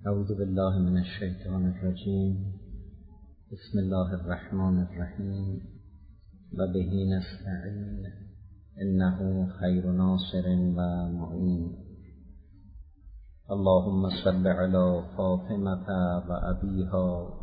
اعوذ بالله من الشیطان الرجیم. بسم الله الرحمن الرحیم و به نستعین انه خیر ناصر و معین. اللهم صل علی فاطمة و ابیها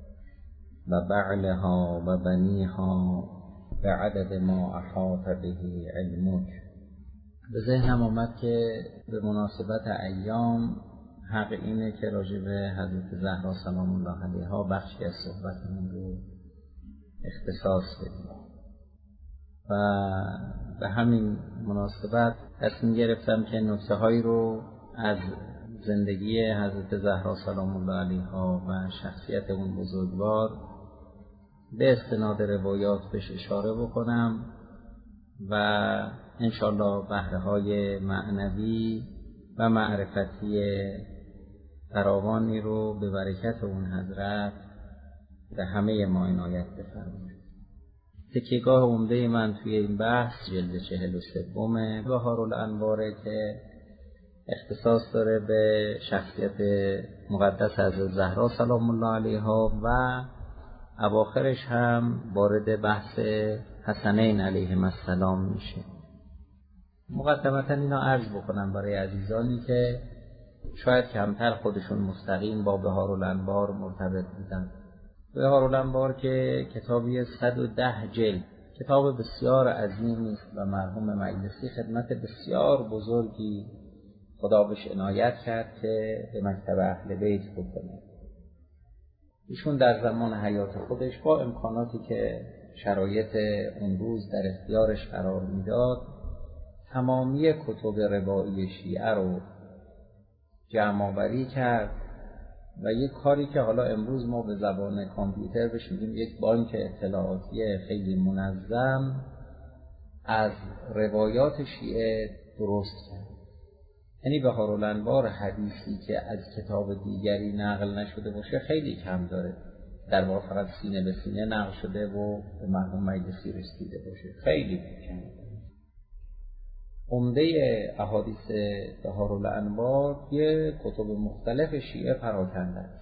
و بعلها و بنیها بعدد ما احاط به علمک. به ذهنم آمد که به مناسبت ایام حق اینه که راجع به حضرت زهرا سلام الله علیها بخشی از صحبتمون رو اختصاص بدیم و به همین مناسبت تصمیم گرفتم که نکته‌هایی رو از زندگی حضرت زهرا سلام الله علیها و شخصیت اون بزرگوار به استناد روایات بهش اشاره بکنم و انشالله بهره‌های معنوی و معرفتی فراوانی رو به برکت اون حضرت به همه ما عنایت بفرمایید. تکیهگاه عمده من توی این بحث جلد 43 بهارالانواره که اختصاص داره به شخصیت مقدس حضرت زهرا سلام الله علیها و اواخرش هم وارد بحث حسنین علیهم السلام میشه. مقدمتا اینا عرض بکنم برای عزیزانی که شاید کمتر خودشون مستقیم با بهارالانوار مرتبط بودن. بهارالانوار که کتابی 110 جلد، کتاب بسیار عظیمی است و مرحوم مجلسی خدمت بسیار بزرگی خدا بهش عنایت کرد که به مکتب اهل بیت بکنه. ایشون در زمان حیات خودش با امکاناتی که شرایط اون روز در اختیارش قرار میداد تمامی کتب روایی شیعه رو جمع آوری کرد و یک کاری که حالا امروز ما به زبان کامپیوتر بهش میگیم یک بانک اطلاعاتی خیلی منظم از روایات شیعه درست کرد. یعنی بهارالانوار حدیثی که از کتاب دیگری نقل نشده باشه خیلی کم داره، در واقع فقط سینه به سینه نقل شده و به مرحوم مجلسی رسیده باشه، خیلی کم. عمده احادیث بهارالانوار یه کتب مختلف شیعه پراکنده است.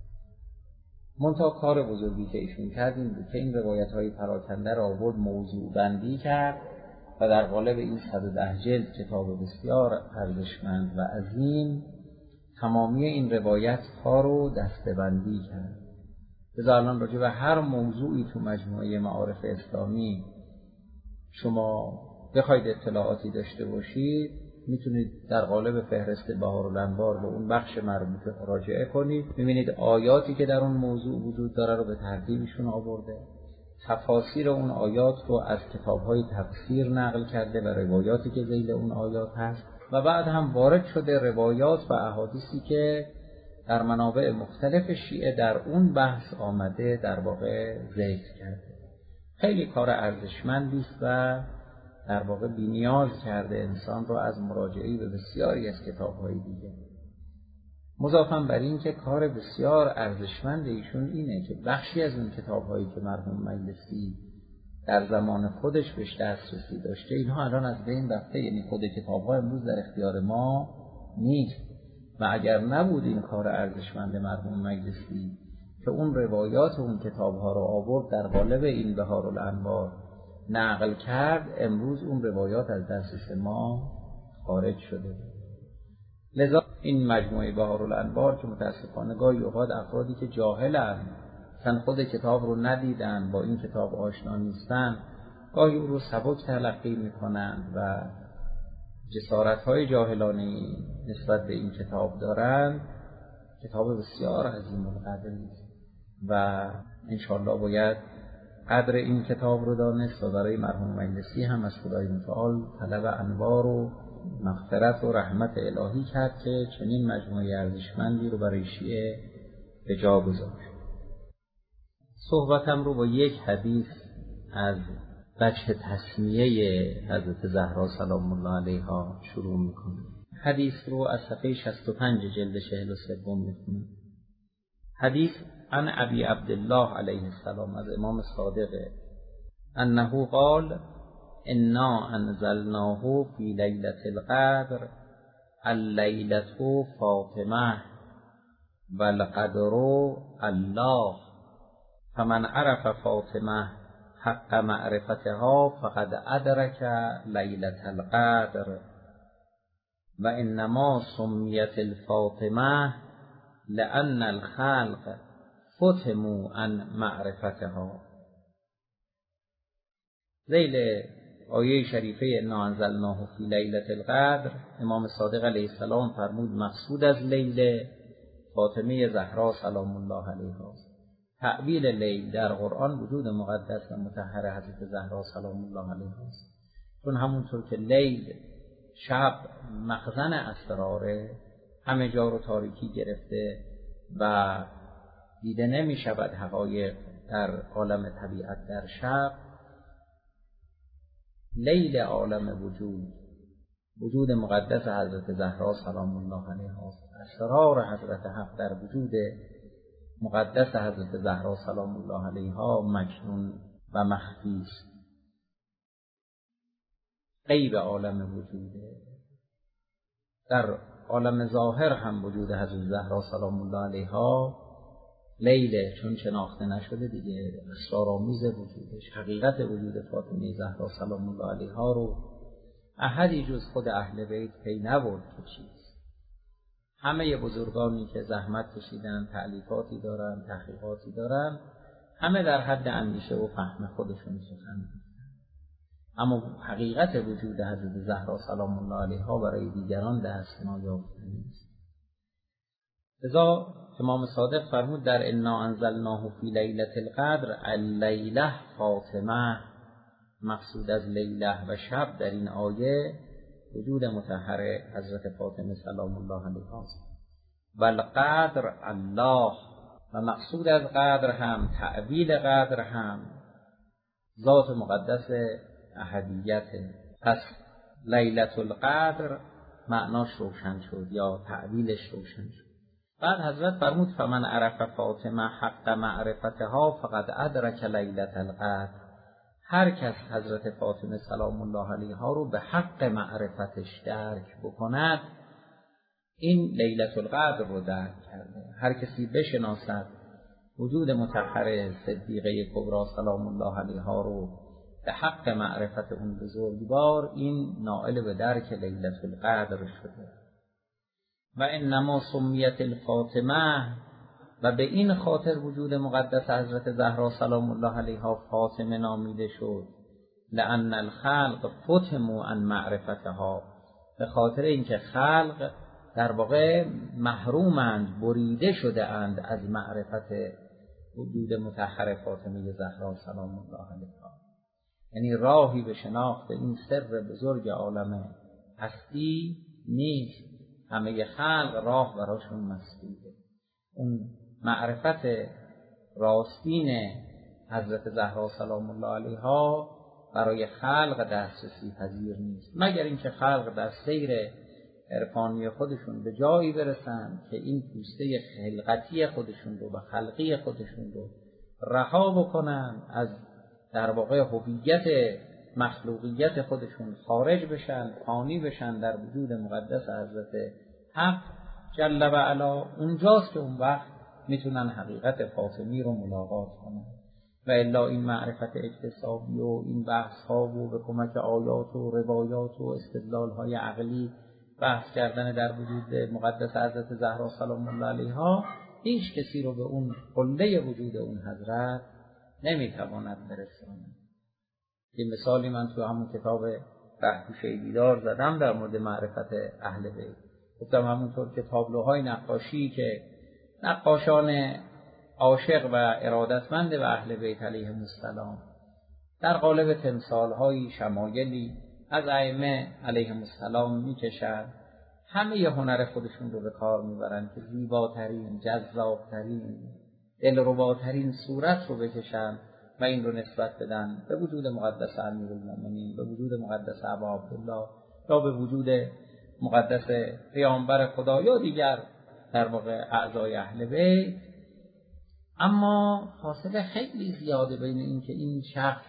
منتها کار بزرگی که ایشون کرد این بود که این روایت‌های پراکنده را آورد موضوع بندی کرد و در قالب این 110 جلد کتاب بسیار ارزشمند و عظیم تمامی این روایت‌ها رو دسته‌بندی کرد. لذا الان راجع به هر موضوعی تو مجموعه معارف اسلامی شما بخواید اطلاعاتی داشته باشید میتونید در قالب فهرست بهارالانوار به اون بخش مربوطه مراجعه کنید. میبینید آیاتی که در اون موضوع وجود داره رو به ترتیبشون آورده، تفاسیر اون آیات رو از کتاب‌های تفسیر نقل کرده و روایاتی که ذیل اون آیات هست و بعد هم وارد شده روایات و احادیثی که در منابع مختلف شیعه در اون بحث آمده در واقع ذکر کرده. خیلی کار ارزشمندی است و در واقع بی‌نیاز کرده انسان رو از مراجعه به بسیاری از کتاب‌های دیگه. مضافاً بر این که کار بسیار ارزشمند ایشون اینه که بخشی از اون کتاب‌هایی که مرحوم مجلسی در زمان خودش بهش دسترسی داشته اینها الان از بین رفته، یعنی خود کتاب‌ها امروز در اختیار ما نیست و اگر نبود این کار ارزشمند مرحوم مجلسی که اون روایات اون کتاب‌ها رو آورد در قالب این بهارالانوار نقل کرد، امروز اون روایات از دسترس ما خارج شده. لذا این مجموعه بهارالانوار که متاسفانه گاهی اوقات افرادی که جاهلن، اصلا خود کتاب رو ندیدن، با این کتاب آشنا نیستن، گاهی او رو سبک تلقی میکنند و جسارت‌های جاهلانه‌ای نسبت به این کتاب دارند. کتاب بسیار عظیم القدری است و انشاءالله باید قدر این کتاب رو دانست و برای مرحوم مجلسی هم از خدای متعال طلب انوار و مغفرت و رحمت الهی کرد که چنین مجموعه ارزشمندی رو برای شیعه به جا گذاشت. صحبتم رو با یک حدیث از وجه تسمیه حضرت زهرا سلام الله علیها شروع میکنم. حدیث رو از صفحه 65 جلد 43 میخونم. حدیث عن ابی عبدالله علیه السلام از امام صادق انه قال انا انزلناه فی لیلة القدر اللیلة فاطمه و القدر الله فمن عرف فاطمه حق معرفتها فقد ادرک لیلة القدر و انما سمیت الفاطمه لأن الخلق فتموا عن معرفتها. ذیل آیه شریفه انا انزلناه فی لیلة القدر امام صادق علیه السلام فرمود مقصود از لیل فاطمه زهرا سلام الله علیها است. تعبیر لیل در قرآن وجود مقدس و مطهر حضرت زهرا سلام الله علیها است. چون همونطور که لیل شب مخزن اسراره، همه جا رو تاریکی گرفته و دیده نمی شود حقایق در عالم طبیعت در شب، لیل عالم وجود مقدس حضرت زهرا سلام الله علیها است. اسرار حضرت حق در وجود مقدس حضرت زهرا سلام الله علیها مکنون و مخفی است. غیب عالم وجوده. در عالم ظاهر هم وجود حضرت زهرا سلام الله علیها لیله، چون شناخته نشده دیگه اسرارآمیز وجودش. حقیقت وجود فاطمه زهرا سلام الله علیها رو احدی جز خود اهل بیت پی نبرد که چیست. همه بزرگانی که زحمت کشیدن، تألیفاتی دارن، تحقیقاتی دارن، همه در حد اندیشه و فهم خودشون سخن گفتن، اما حقیقت وجود حضرت زهرا سلام الله علیها برای دیگران دست نایافته نیست. لذا امام صادق فرمود در انا انزلناه فی لیلة القدر اللیله فاطمه، مقصود از لیله و شب در این آیه وجود مطهر حضرت فاطمه سلام الله علیها است. و القدر الله، و مقصود از قدر هم، تعبیل قدر هم ذات مقدس احدیت. پس لیلة القدر معناش روشن شد یا تعبیلش روشن شد. بعد حضرت فرمود فمن عرف فاطمه حق معرفتها فقد ادرک لیلة القدر. هر کس حضرت فاطمه سلام الله علیها رو به حق معرفتش درک بکند، این لیلة القدر رو درک کرده. هر کسی بشناسد وجود مطهر صدیقه کبری سلام الله علیها رو به حق معرفت اون بزرگوار، این نائل به درک لیلة القدر شده. و انما سمیت الفاطمه، و به این خاطر وجود مقدس حضرت زهرا سلام الله علیها فاطمه نامیده شد. لأن الخلق فتموا عن معرفتها، به خاطر اینکه خلق در واقع محرومند، بریده شده اند از معرفت وجود مطهر فاطمه زهرا سلام الله علیها. یعنی راهی به شناخت این سر بزرگ عالم هستی نیست. همه خلق راه براشون مسدوده. اون معرفت راستین حضرت زهرا سلام الله علیها برای خلق دسترسی پذیر نیست، مگر اینکه خلق در سیر عرفانی خودشون به جایی برسن که این پوسته خلقتی خودشون رو و خلقی خودشون رو رها بکنن، از در واقع هویت مخلوقیت خودشون خارج بشن، فانی بشن در وجود مقدس حضرت حق جل و علا. اونجاست که اون وقت میتونن حقیقت فاطمی رو ملاقات کنن. و الا این معرفت اکتسابی و این بحث ها و به کمک آیات و روایات و استدلال های عقلی بحث کردن در وجود مقدس حضرت زهرا سلام الله علیها، هیچ کسی رو به اون قله وجود اون حضرت نمیتواند برساند. این مثالی من تو همون کتاب رهگوشه دیدار زدم در مورد معرفت اهل بیت. گفتم همونطور که تابلوهای نقاشی که نقاشان عاشق و ارادتمند به اهل بیت علیهم السلام در قالب تمثال‌های شمایلی از ائمه علیهم السلام میکشند، همه ی هنر خودشون رو به کار میبرن که زیباترین، جذابترین، دلرباترین صورت رو بکشن و این رو نسبت بدن به وجود مقدس امیرالمومنین، به وجود مقدس ابا عبدالله، یا به وجود مقدس پیامبر خدا یا دیگر در واقع اعضای اهل بیت. اما فاصله خیلی زیاده بین این که این شخص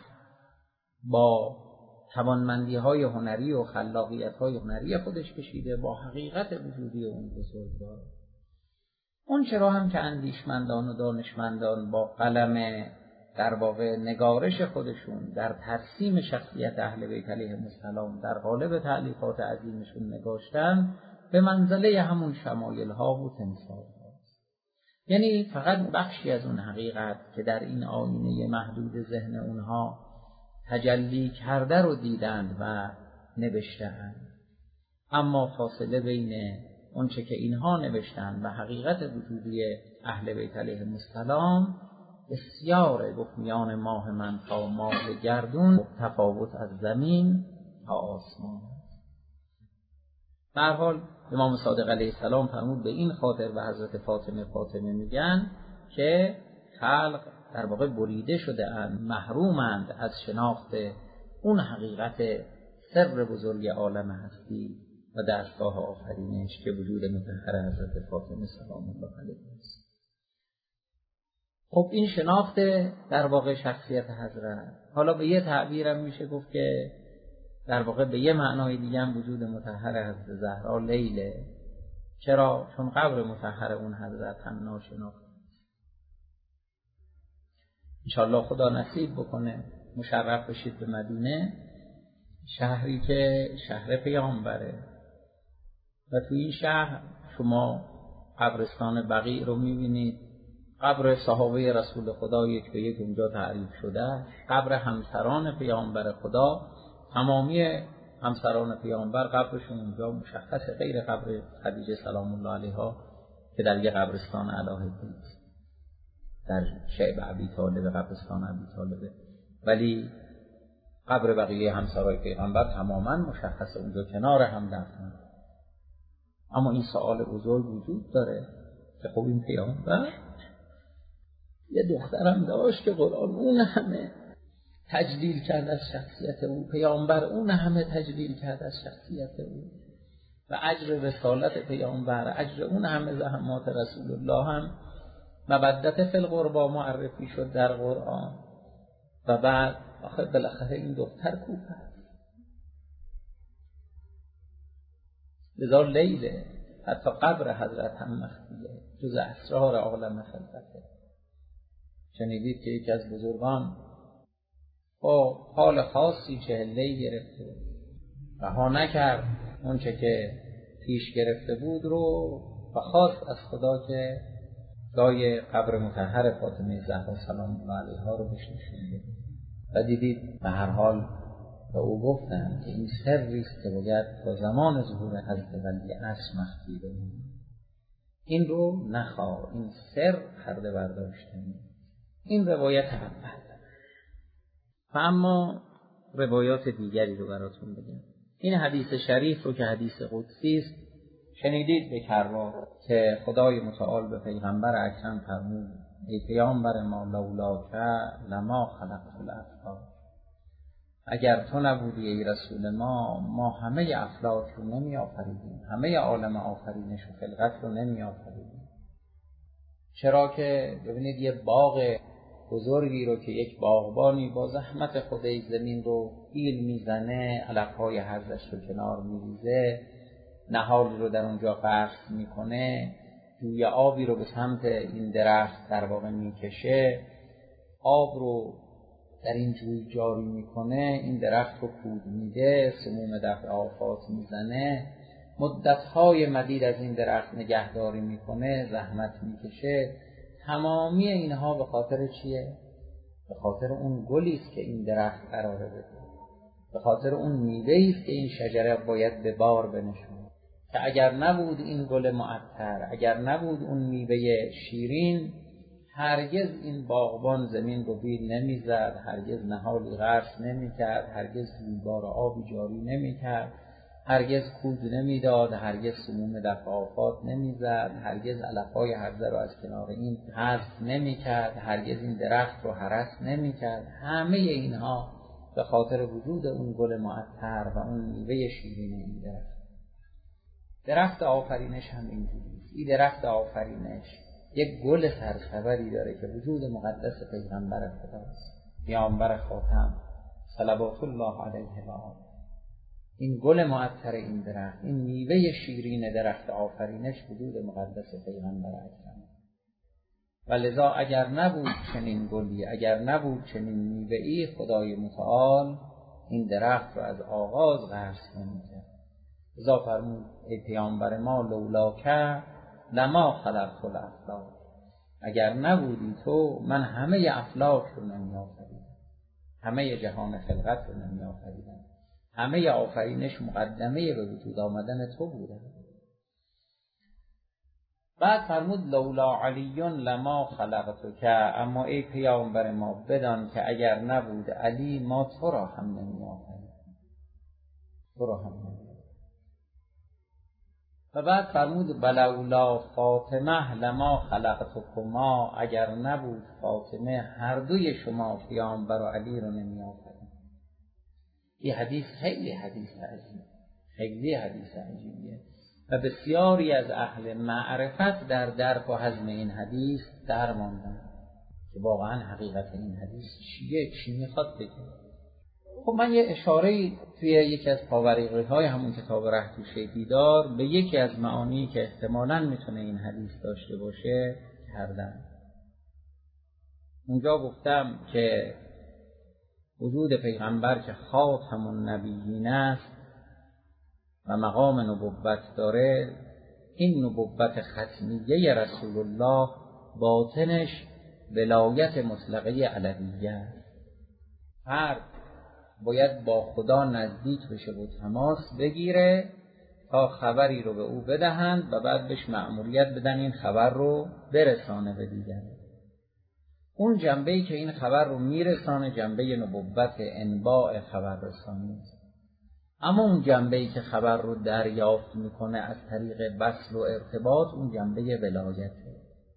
با توانمندی‌های هنری و خلاقیت‌های هنری خودش کشیده با حقیقت وجودی اون بزرگوار. اون آنچه را هم که اندیشمندان و دانشمندان با قلم در واقع نگارش خودشون در ترسیم شخصیت اهل بیت علیهم السلام در قالب تألیفات عظیمشون نگاشتن، به منزله همون شمایل ها و تمثال هاست. یعنی فقط بخشی از اون حقیقت که در این آینه محدود ذهن اونها تجلی کرده رو دیدند و نوشتند، اما فاصله بین اونچه که اینها نوشتند و حقیقت وجودی اهل بیت علیهم السلام بسیار، گفت میان ماه من تا ماه گردون تفاوت از زمین تا آسمان است. به هر حال امام صادق علیه السلام فرمود به این خاطر و حضرت فاطمه میگن که خلق در واقع بریده شده اند، محرومند از شناخت اون حقیقت سر بزرگ عالم هستی و دستگاه آفرینش که وجود مطهر حضرت فاطمه سلام الله علیها است. خب این شناخت در واقع شخصیت حضرت، حالا به یه تعبیرم میشه گفت که در واقع به یه معنای دیگه هم وجود مطهر حضرت زهرا لیله. چرا؟ چون قبر مطهر اون حضرت هم ناشناخته. انشاءالله خدا نصیب بکنه مشرف بشید به مدینه، شهری که شهر پیامبره، و توی این شهر شما قبرستان بقیع رو میبینید، قبر صحابه رسول خدا یک به یک اونجا تعریف شده، قبر همسران پیامبر خدا، تمامی همسران پیامبر قبرشون اونجا مشخصه، غیر قبر خدیجه سلام الله علیها که در یک قبرستان علاهده است، در شعب ابی طالب، قبرستان ابی طالب، ولی قبر بقیه همسرای پیغمبر تماما مشخصه اونجا کنار هم دفن. اما این سوال بزرگ وجود داره که خب این پیامبر یه دخترم داشت که قرآن اون همه تجلیل کرد از شخصیت او، پیامبر اون همه تجلیل کرد از شخصیت او، و اجر رسالت پیامبر، اجر اون همه زحمات رسول الله هم مودت فی القربا معرفی شد در قرآن، و بعد آخر بالاخره این دختر کوفه است. لذا لیله حتی قبر حضرت هم مخفیه، جز اسرار عالم خلقته. شنیدید که یکی از بزرگان با حال خاصی چهله‌ای گرفته، رها نکرد اون چه که پیش گرفته بود رو و خواست از خدا که جای قبر مطهر فاطمه زهرا سلام الله علیها رو بشناسونه. و دیدید به هر حال و او گفتن که این سری است که باید تا زمان ظهور حضرت ولی عصر مخفی بمونه. این رو نخواه، این سر پرده برداشتنی. این روایت اول. و اما روایات دیگری رو براتون بگم. این حدیث شریف رو که حدیث قدسی است شنیدید به کررا که خدای متعال به پیغمبر اکرم فرمود ای پیامبر ما لولاک لما خلقت الافلاک، اگر تو نبودی ای رسول ما همه افلاک رو نمی آفریدیم، همه عالم آفرینش و خلقت رو نمی آفریدیم. چرا که ببینید یه باغ بزرگی رو که یک باغبانی با زحمت خودی زمین رو ایل میزنه، علفهای هرزش رو کنار میریزه، نهالی رو در اونجا قصد میکنه، جوی آبی رو به سمت این درخت در واقع میکشه، آب رو در این جوی جاری میکنه، این درخت رو کود میده، سموم دفع آفات میزنه، مدتهای مدید از این درخت نگهداری میکنه، زحمت میکشه. تمامی اینها به خاطر چیه؟ به خاطر اون گلی است که این درخت قراره بده، به خاطر اون میوه‌ای است که این شجره باید به بار بنشونه، که اگر نبود این گل معطر، اگر نبود اون میوه شیرین، هرگز این باغبان زمین رو بیل نمیزد، هرگز نهالی غرس نمیکرد، هرگز جویبار آبی جاری نمیکرد، هرگز کود نمیداد، هرگز سموم دفع آفات نمیزد، هرگز علفهای هرزه رو از کنار این حذف نمیکرد، هرگز این درخت رو هرس نمیکرد. همه اینها به خاطر وجود اون گل معطر و اون میوه شیرین این درخت آفرینش هم اینجوریست. این درخت آفرینش یک گل سرسبری داره که وجود مقدس پیغمبر خداست، پیامبر خاتم صلوات الله علیه و آله. این گل معطر این درخت، این میوه شیرین درخت آفرینش وجود مقدس پیغمبر اکرم. و لذا اگر نبود چنین گلی، اگر نبود چنین میوه‌ای، خدای متعال این درخت رو از آغاز غرس نمی‌کرد. لذا فرمود ای پیامبر ما لولاک لما خلقت الافلاک، اگر نبودی تو من همه افلاک رو نمی‌آفریدم، همه جهان خلقت رو نمی‌آفریدم، همه آفرینش مقدمه به وجود آمدن تو بوده. بعد فرمود لولا علی لما خلقتک، اما ای پیامبر ما بدان که اگر نبود علی ما تو را هم نمی‌آفریدیم، تو را هم نمی‌آفریدیم. و بعد فرمود ولولا فاطمه لما خلقتکما، اگر نبود فاطمه هر دوی شما پیامبر و علی رو نمی‌آفرید. این حدیث خیلی حدیث عجیبه، خیلی حدیث عجیبیه و بسیاری از اهل معرفت در درک و هضم این حدیث در ماندن که واقعا حقیقت این حدیث چیه، چی میخواد بگه. خب من یه اشاره‌ای توی یکی از پاوریقی‌های همون کتاب رهتوشه دیدار به یکی از معانی که احتمالاً میتونه این حدیث داشته باشه کردم. اونجا گفتم که وجود پیغمبر که خاتم النبیین است و مقام نبوت داره، این نبوت ختمیه رسول الله باطنش ولایت مطلقه علویه است. فرد باید با خدا نزدیک بشه و تماس بگیره تا خبری رو به او بدهند و بعد بهش مأموریت بدن این خبر رو برسانه به دیگران. اون جنبه‌ای که این خبر رو میرسانه جنبه نبوت انباء خبر رسانی است. اما اون جنبه‌ای که خبر رو دریافت میکنه از طریق وصل و ارتباط، اون جنبه ولایته.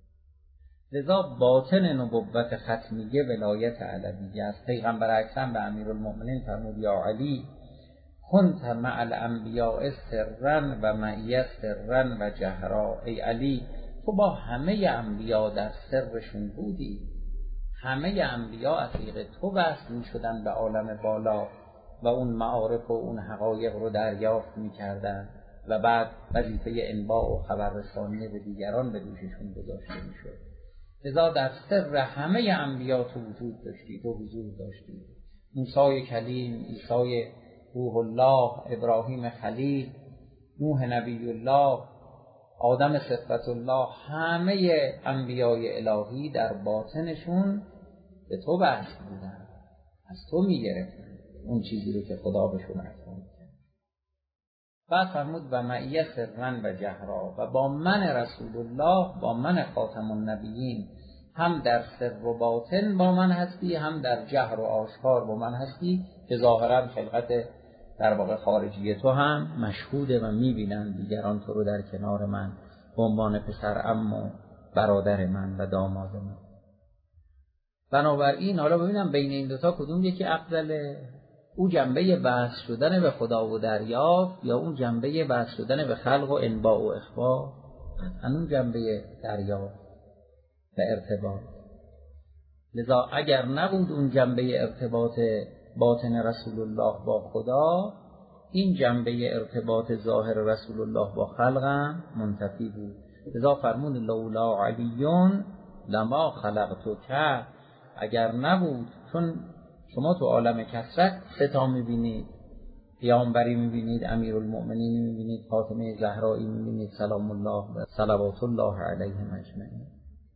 لذا باطن نبوت ختمیه ولایت علویه است. پیغمبر اکرم به امیرالمؤمنین فرمود یا علی کنت مع الانبیاء سرا و معی سرا و جهرا، ای علی تو با همه انبیا در سرشون بودی، همه انبیا از طریق تو وصل میشدن به عالم بالا و اون معارف و اون حقایق رو دریافت میکردن و بعد وظیفه انباء و خبررسانی به دیگران به دوششون گذاشته میشد. لذا در سر همه انبیا تو وجود داشتی، تو حضور داشتی. موسی کلیم، عیسی روح الله، ابراهیم خلیل، نوح نبی الله، آدم صفت الله، همه انبیای الهی در باطنشون به تو وصل بودن، از تو میگرفتن اون چیزی رو که خدا بهشون عطا می‌کرد. بعد فرمود و معی سرا و جهرا، و با من رسول الله، با من خاتم النبیین، هم در سر و باطن با من هستی، هم در جهر و آشکار با من هستی، که ظاهرا خلقت در واقع خارجی تو هم مشهوده و میبینن دیگران تو رو در کنار من به عنوان پسر عم و برادر من و داماد من. بنابراین حالا ببینم بین این دوتا کدوم یکی افضله؟ او جنبه بحث شدن به خدا و دریافت، یا اون جنبه بحث شدن به خلق و انباء و اخبار؟ اون جنبه دریافت و ارتباط. لذا اگر نبود اون جنبه ارتباط باطن رسول الله با خدا، این جنبه ارتباط ظاهر رسول الله با خلقم منتفی بود. لذا فرمود لولا علیون لما خلقتک، اگر نبود، چون شما تو عالم کثرت ستا میبینید، پیامبری میبینید، امیرالمؤمنین میبینید، فاطمه زهرایی میبینید سلام الله و صلوات الله علیهم اجمعین،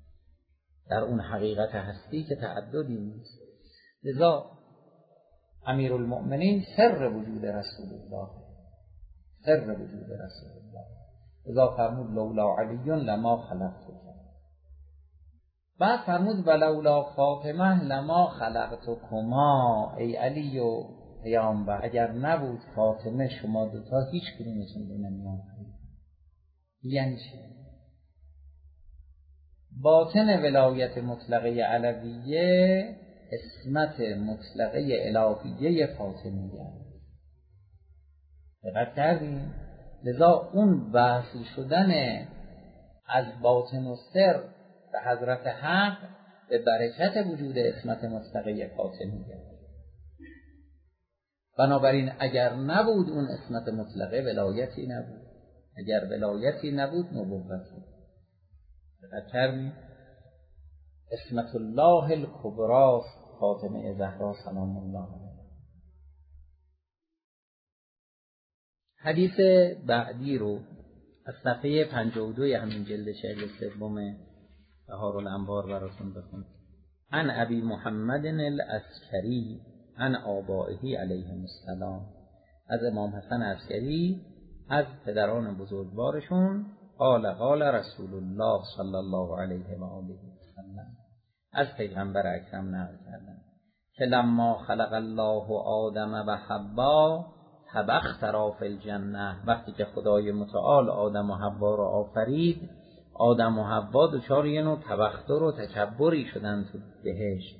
در اون حقیقت هستی که تعددی نیست. لذا امیرالمؤمنین سر وجود رسول الله، سر وجود رسول الله. لذا فرمود لولا علی لما خلقتک. بعد فرمود ولولا فاطمه لما خلقتکما، ای علی و پیامبر اگر نبود فاطمه شما دوتا هیچ کدومتون رو نمی‌آفرید. یعنی چی؟ باطن ولایت مطلقه علویه اسمت مطلقه الهیه فاطمیه. دقت کردیم؟ لذا اون وصل شدن از باطن و سر به حضرت حق به برکت وجود اسمت مطلقه فاطمیه. بنابراین اگر نبود اون اسمت مطلقه، ولایتی نبود. اگر ولایتی نبود، نبوتی. دقت کردیم؟ اسمت الله الکبری فاطمه زهرا سلام الله علیها. حدیث بعدی رو از صفحه 52 همین جلد 43 بهارالانوار براتون بخونم. عن ابی محمد العسکری عن آبائه علیهم السلام، از امام حسن عسکری از پدران بزرگوارشون، قال قال رسول الله صلی الله علیه و آله و سلم، از پیغمبر اکرم نقل کردن که لما خلق الله آدم و حوا تبخترا فی الجنه، وقتی که خدای متعال آدم و حوا را آفرید، آدم و حوا دچار یه نوع تبختر و تکبری شدن تو بهشت.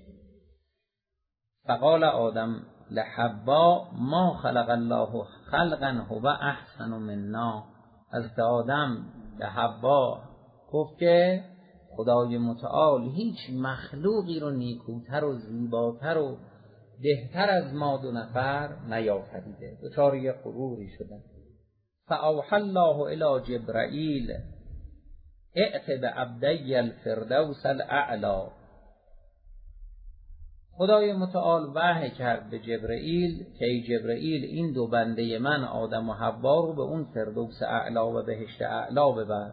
فقال آدم لحوا ما خلق الله خلقا هو احسن منا، از آدم به حوا گفت که خدای متعال هیچ مخلوقی رو نیکوتر و زیباتر و بهتر از ما دو نفر نیافریده، دچار یه غروری شدن. فاوحى الله الی جبرائیل ائت بعبدی الفردوس الاعلی، خدای متعال وحی کرد به جبرائیل که ای جبرائیل این دو بنده من آدم و حوا رو به اون فردوس اعلی و بهشت اعلی ببر.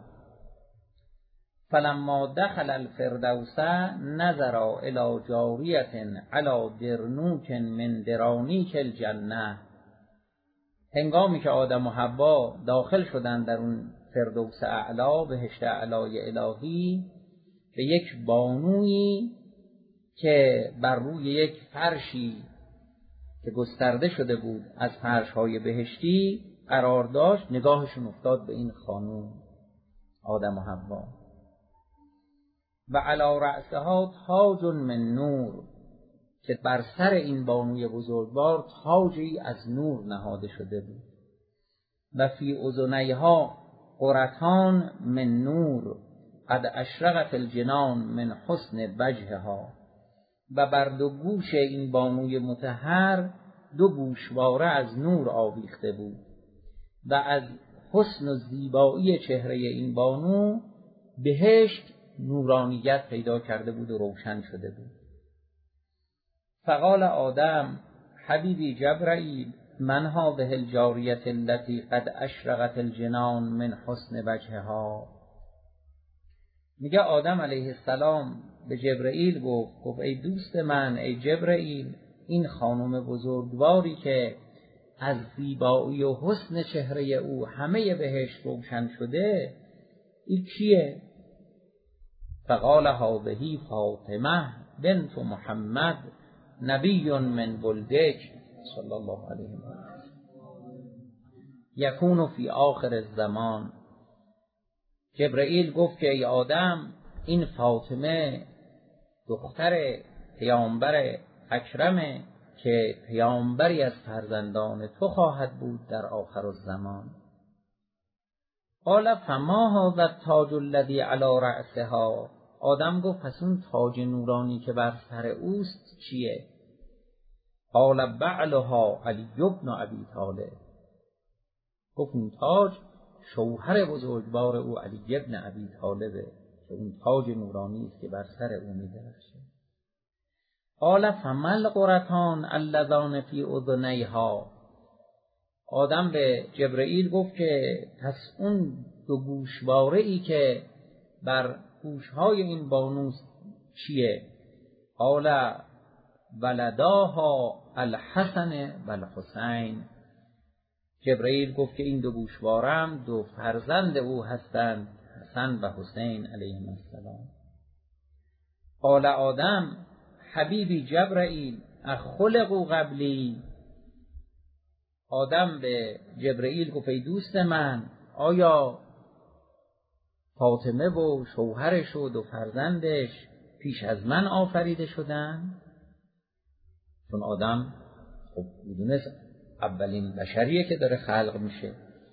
فلما دخل الفردوس نظر الی جاریة علی درنوک من درانیک الجنه، هنگامی که آدم و حوا داخل شدن در اون فردوس اعلی بهشت اعلی الهی، به یک بانویی که بر روی یک فرشی که گسترده شده بود از فرش‌های بهشتی قرار داشت، نگاهشون افتاد به این خانم آدم و حوا. و علی رأسها تاج من نور، که بر سر این بانوی بزرگوار تاجی از نور نهاده شده بود. و فی اذنیها قرتان من نور قد اشرقت الجنان من حسن وجهها، و بر دو گوش این بانوی مطهر دو گوشواره از نور آویخته بود و از حسن و زیبایی چهره این بانو بهشت نورانیت پیدا کرده بود و روشن شده بود. فقال آدم حبیبی جبرائیل من هذه الجاریة التي قد اشرقت الجنان من حسن وجهها، میگه آدم علیه السلام به جبرائیل گفت ای دوست من، ای جبرائیل، این خانم بزرگواری که از زیبایی و حسن چهره او همه بهشت روشن شده، این کیه؟ فقال هذه فاطمه بنت محمد نبی من ولدک صلی الله علیه و آله یکون فی آخر الزمان. جبرائیل گفت که ای آدم، این فاطمه دختر پیامبر اکرمه که پیامبری از فرزندان تو خواهد بود در آخر الزمان. قال فما هذا التاج الذی علی رأسها، آدم گفت پس اون تاج نورانی که بر سر اوست چیه؟ قال بعلها علی بن ابی طالب، گفت اون تاج شوهر بزرگوار او علی بن ابی طالبه که اون تاج نورانی است که بر سر او می‌درخشه. قال فما القرتان اللذان فی اذنیها، آدم به جبرائیل گفت که پس اون دو گوشواره‌ای که بر گوش‌های این بانو چیه؟ قال ولداها الحسن و الحسین، جبرائیل گفت که این دو گوشواره هم دو فرزند او هستند، حسن و حسین علیهم السلام. قال آدم حبیبی جبرائیل اخلقوا قبلی، آدم به جبرائیل گفت ای دوست من، آیا فاطمه و شوهرش و دو فرزندش پیش از من آفریده شدن؟ چون آدم خب میدونست اولین بشریه که داره خلق میشه.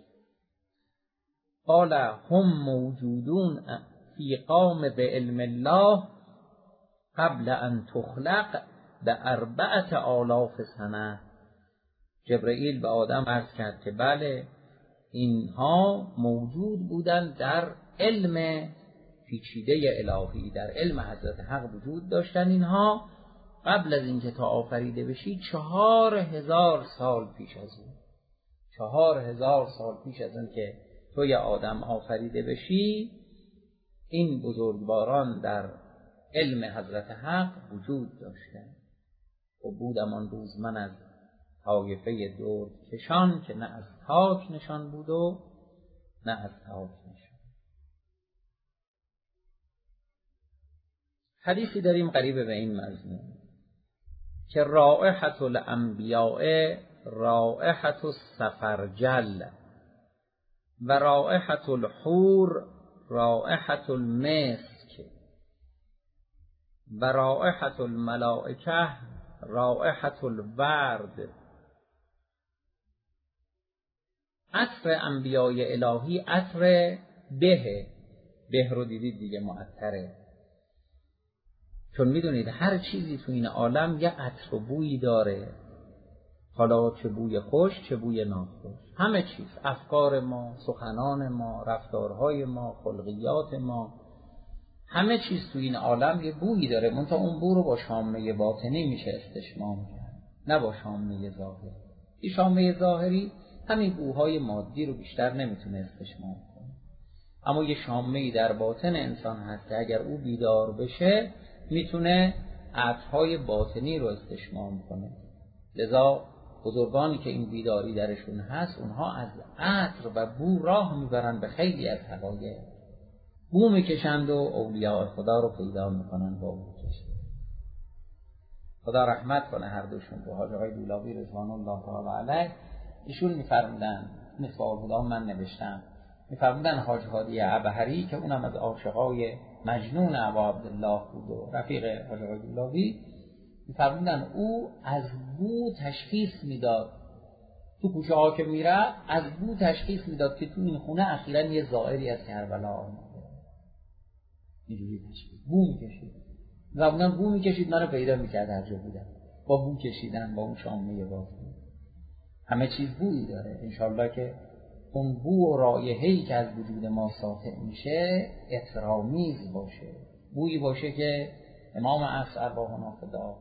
قال هم موجودون فی قام به علم الله قبل ان تخلق به 4000 سنه. جبرائیل به آدم عرض کرد که بله، اینها موجود بودند در علم پیچیده الهی در علم حضرت حق وجود داشتن. اینها قبل از اینکه تا آفریده بشی 4000 سال پیش از اون، 4000 سال پیش از اون که توی آدم آفریده بشی، این بزرگواران در علم حضرت حق وجود داشتن. و بودم آن روز من از طایفه دور کشان، که نه از تاک نشان بود و نه از تاک نشان. حدیثی داریم قریب به این مضمون که رائحة الانبیاء رائحة السفرجل و رائحة الحور رائحة المسک و رائحة الملائکه رائحة الورد. عطر انبیاء الهی عطر به رو دیدید دیگه، معطره. چون میدونید هر چیزی تو این عالم یه عطر و بویی داره، حالا چه بوی خوش چه بوی ناخوش، همه چیز، افکار ما، سخنان ما، رفتارهای ما، خلقیات ما، همه چیز تو این عالم یه بویی داره. منتها اون بو رو با شامه باطنی میشه استشمام کرد، نه با شامه ظاهری. این شامه ظاهری همین بوهای مادی رو بیشتر نمیتونه استشمام کنه، اما یه شامه‌ای در باطن انسان هست که اگر او بیدار بشه میتونه عطرهای باطنی رو استشمام کنه. لذا بزرگانی که این بیداری درشون هست، اونها از عطر و بو راه میبرن به خیلی از حقایق، بو میکشند و اولیاء خدا رو پیدا میکنن با بو کشند. خدا رحمت کنه هر دوشون رو. حاج آقای دولاوی رضوان الله تعالی علیه ایشون میفرمودن، مثال خدا من نوشتم، میفرمودن حاج هادی عبهری که اونم از عاشقای مجنون ابا عبدالله بود و رفیق حاج آقای دولاوی، میفرمودن او از بو تشخیص میداد، تو کوچه ها که میرفت از بو تشخیص میداد که تو این خونه اخیراً یه زائری از کربلا آمده. اینجوری تشخیص بو میکشید، میفرمودن بو میکشید منو پیدا میکرد هر جا بودم، با بو کشیدن، با اون شامه باطنی. همه چیز بویی داره. انشالله که اون بو و رایحه‌ای که از وجود ما ساطع میشه اطرامیز باشه، بویی باشه که امام عصر ارواحنا فدا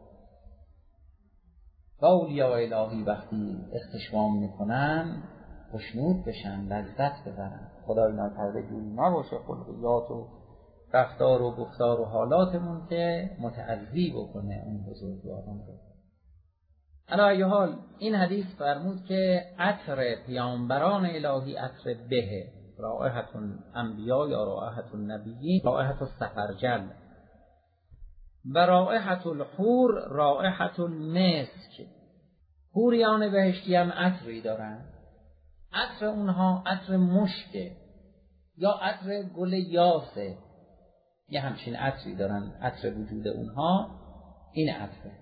و اولیاء الهی وقتی استشمام میکنن خوشنود بشن، لذت ببرن. خدای نکرده جوری نباشه خلقیات و رفتار و گفتار و حالاتمون که متعذی بکنه اون بزرگواران رو. علی ای حال این حدیث فرمود که عطر پیامبران الهی عطر به، رائحة الانبیاء یا رائحة النبیین رائحة السفرجل و رائحة الحور رائحة المسک. حوریان بهشتی هم عطری دارن، عطر اونها عطر مشکه یا عطر گل یاسه، یه همچین عطری دارن، عطر وجود اونها این عطره.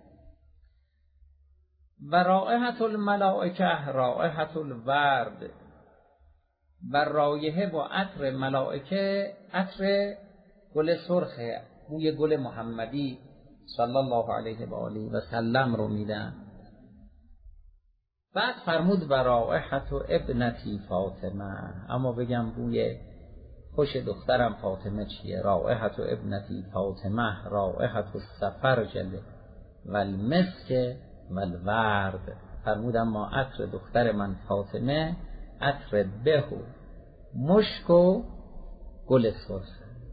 و رائحة الملائکه رائحة الورد و رایحه با عطر ملائکه عطر گل سرخه، بوی گل محمدی صلی الله علیه و آله و سلم رو میدن. بعد فرمود و رائحة ابنتی فاطمه، اما بگم بوی خوش دخترم فاطمه چیه؟ رائحة ابنتی فاطمه رائحة السفرجل و المسک و الورد. فرمود اما عطر دختر من فاطمه عطر به و مشک و گل سرخ.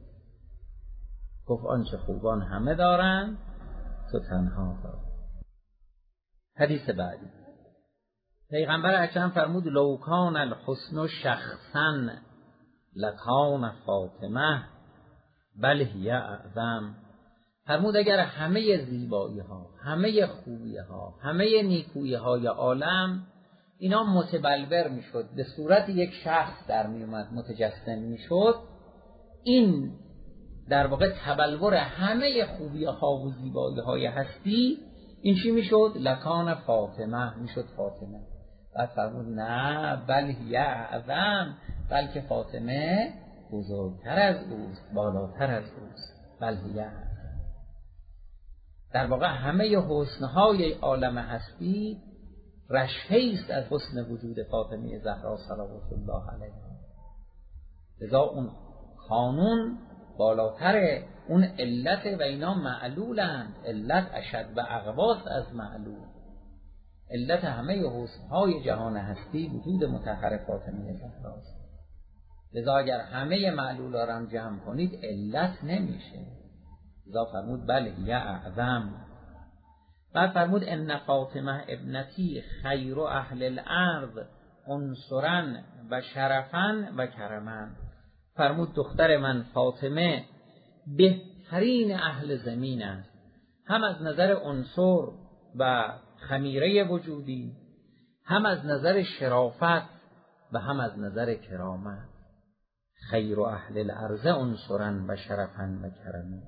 گفت آنچه خوبان همه دارن تو تنها دار. حدیث بعدی پیغمبر اکرم فرمود لو کان الحسن شخصا لکان فاطمه بل هی اعظم. فرمود اگر همه زیبایی ها، همه خوبی ها، همه نیکویی های عالم اینا متبلور می شد، به صورت یک شخص در می اومد، متجسم می شد، این در واقع تبلور همه خوبی ها و زیبایی های هستی، این چی می شد؟ لکان فاطمه، می شد فاطمه. بعد فرمود نه بل هی اعظم، بلکه فاطمه بزرگتر از اوست، بالاتر از اوست. بل هی اعظم. در واقع همه حسنهای عالم هستی رشحه‌ای است از حسن وجود فاطمه زهرا صلوات الله علیها. لذا اون قانون، بالاتره، اون علت و اینا معلولند. علت اشد و اقواس از معلول. علت همه حسن‌های جهان هستی وجود مطهر فاطمه زهراست. لذا اگر همه معلولا را جمع کنید علت نمیشه. لذا فرمود بله هی اعظم. بعد فرمود ان فاطمه ابنتی خیر اهل الارض عنصرا و شرفا و کرما. فرمود دختر من فاطمه بهترین اهل زمین است، هم از نظر عنصر و خمیره وجودی، هم از نظر شرافت و هم از نظر کرامت. خیر اهل الارض عنصرا و شرفا و کرما.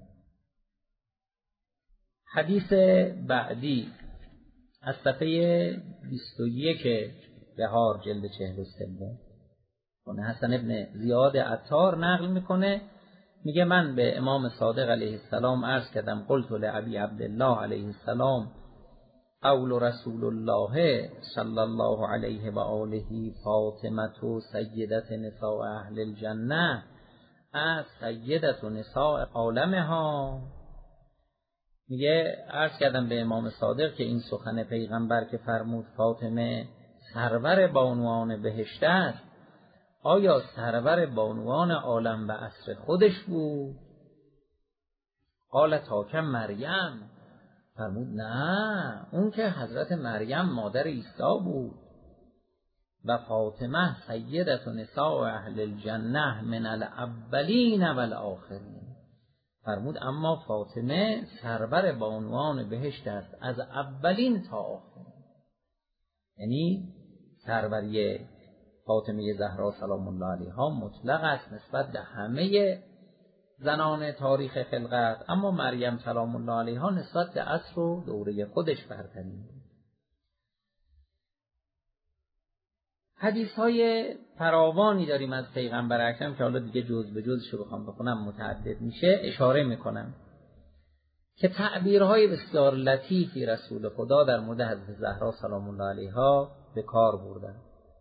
حدیث بعدی از صفحه 21 بهار جلد 43 حسن ابن زیاد عطار نقل میکنه، میگه من به امام صادق علیه السلام عرض کردم قلت لابی عبدالله علیه السلام قول رسول الله صلی الله علیه و آله فاطمه سیدت نساء اهل الجنه از سیدت نساء عالمها. میگه عرض کردم به امام صادق که این سخن پیغمبر که فرمود فاطمه سرور بانوان بهشت است، آیا سرور بانوان عالم و عصر خودش بود؟ قال تاکم مریم. فرمود نه، اون که حضرت مریم مادر عیسی بود. و فاطمه سیدت نساء اهل الجنه من الاولین و الاخرین. فرمود اما فاطمه سرور بانوان بهشت است از اولین تا آخر. یعنی سروری فاطمه زهرا سلام الله علیها مطلق است نسبت به همه زنان تاریخ خلقت، اما مریم سلام الله علیها نسبت به عصر و دوره خودش برترین بود. حدیث های فراوانی داریم از پیغمبر اکرم که حالا دیگه جز به جزشو بخوام بخونم متعدد میشه. اشاره میکنم که تعبیرهای بسیار لطیفی رسول خدا در مورد حضرت زهرا سلام الله علیها به کار بردن.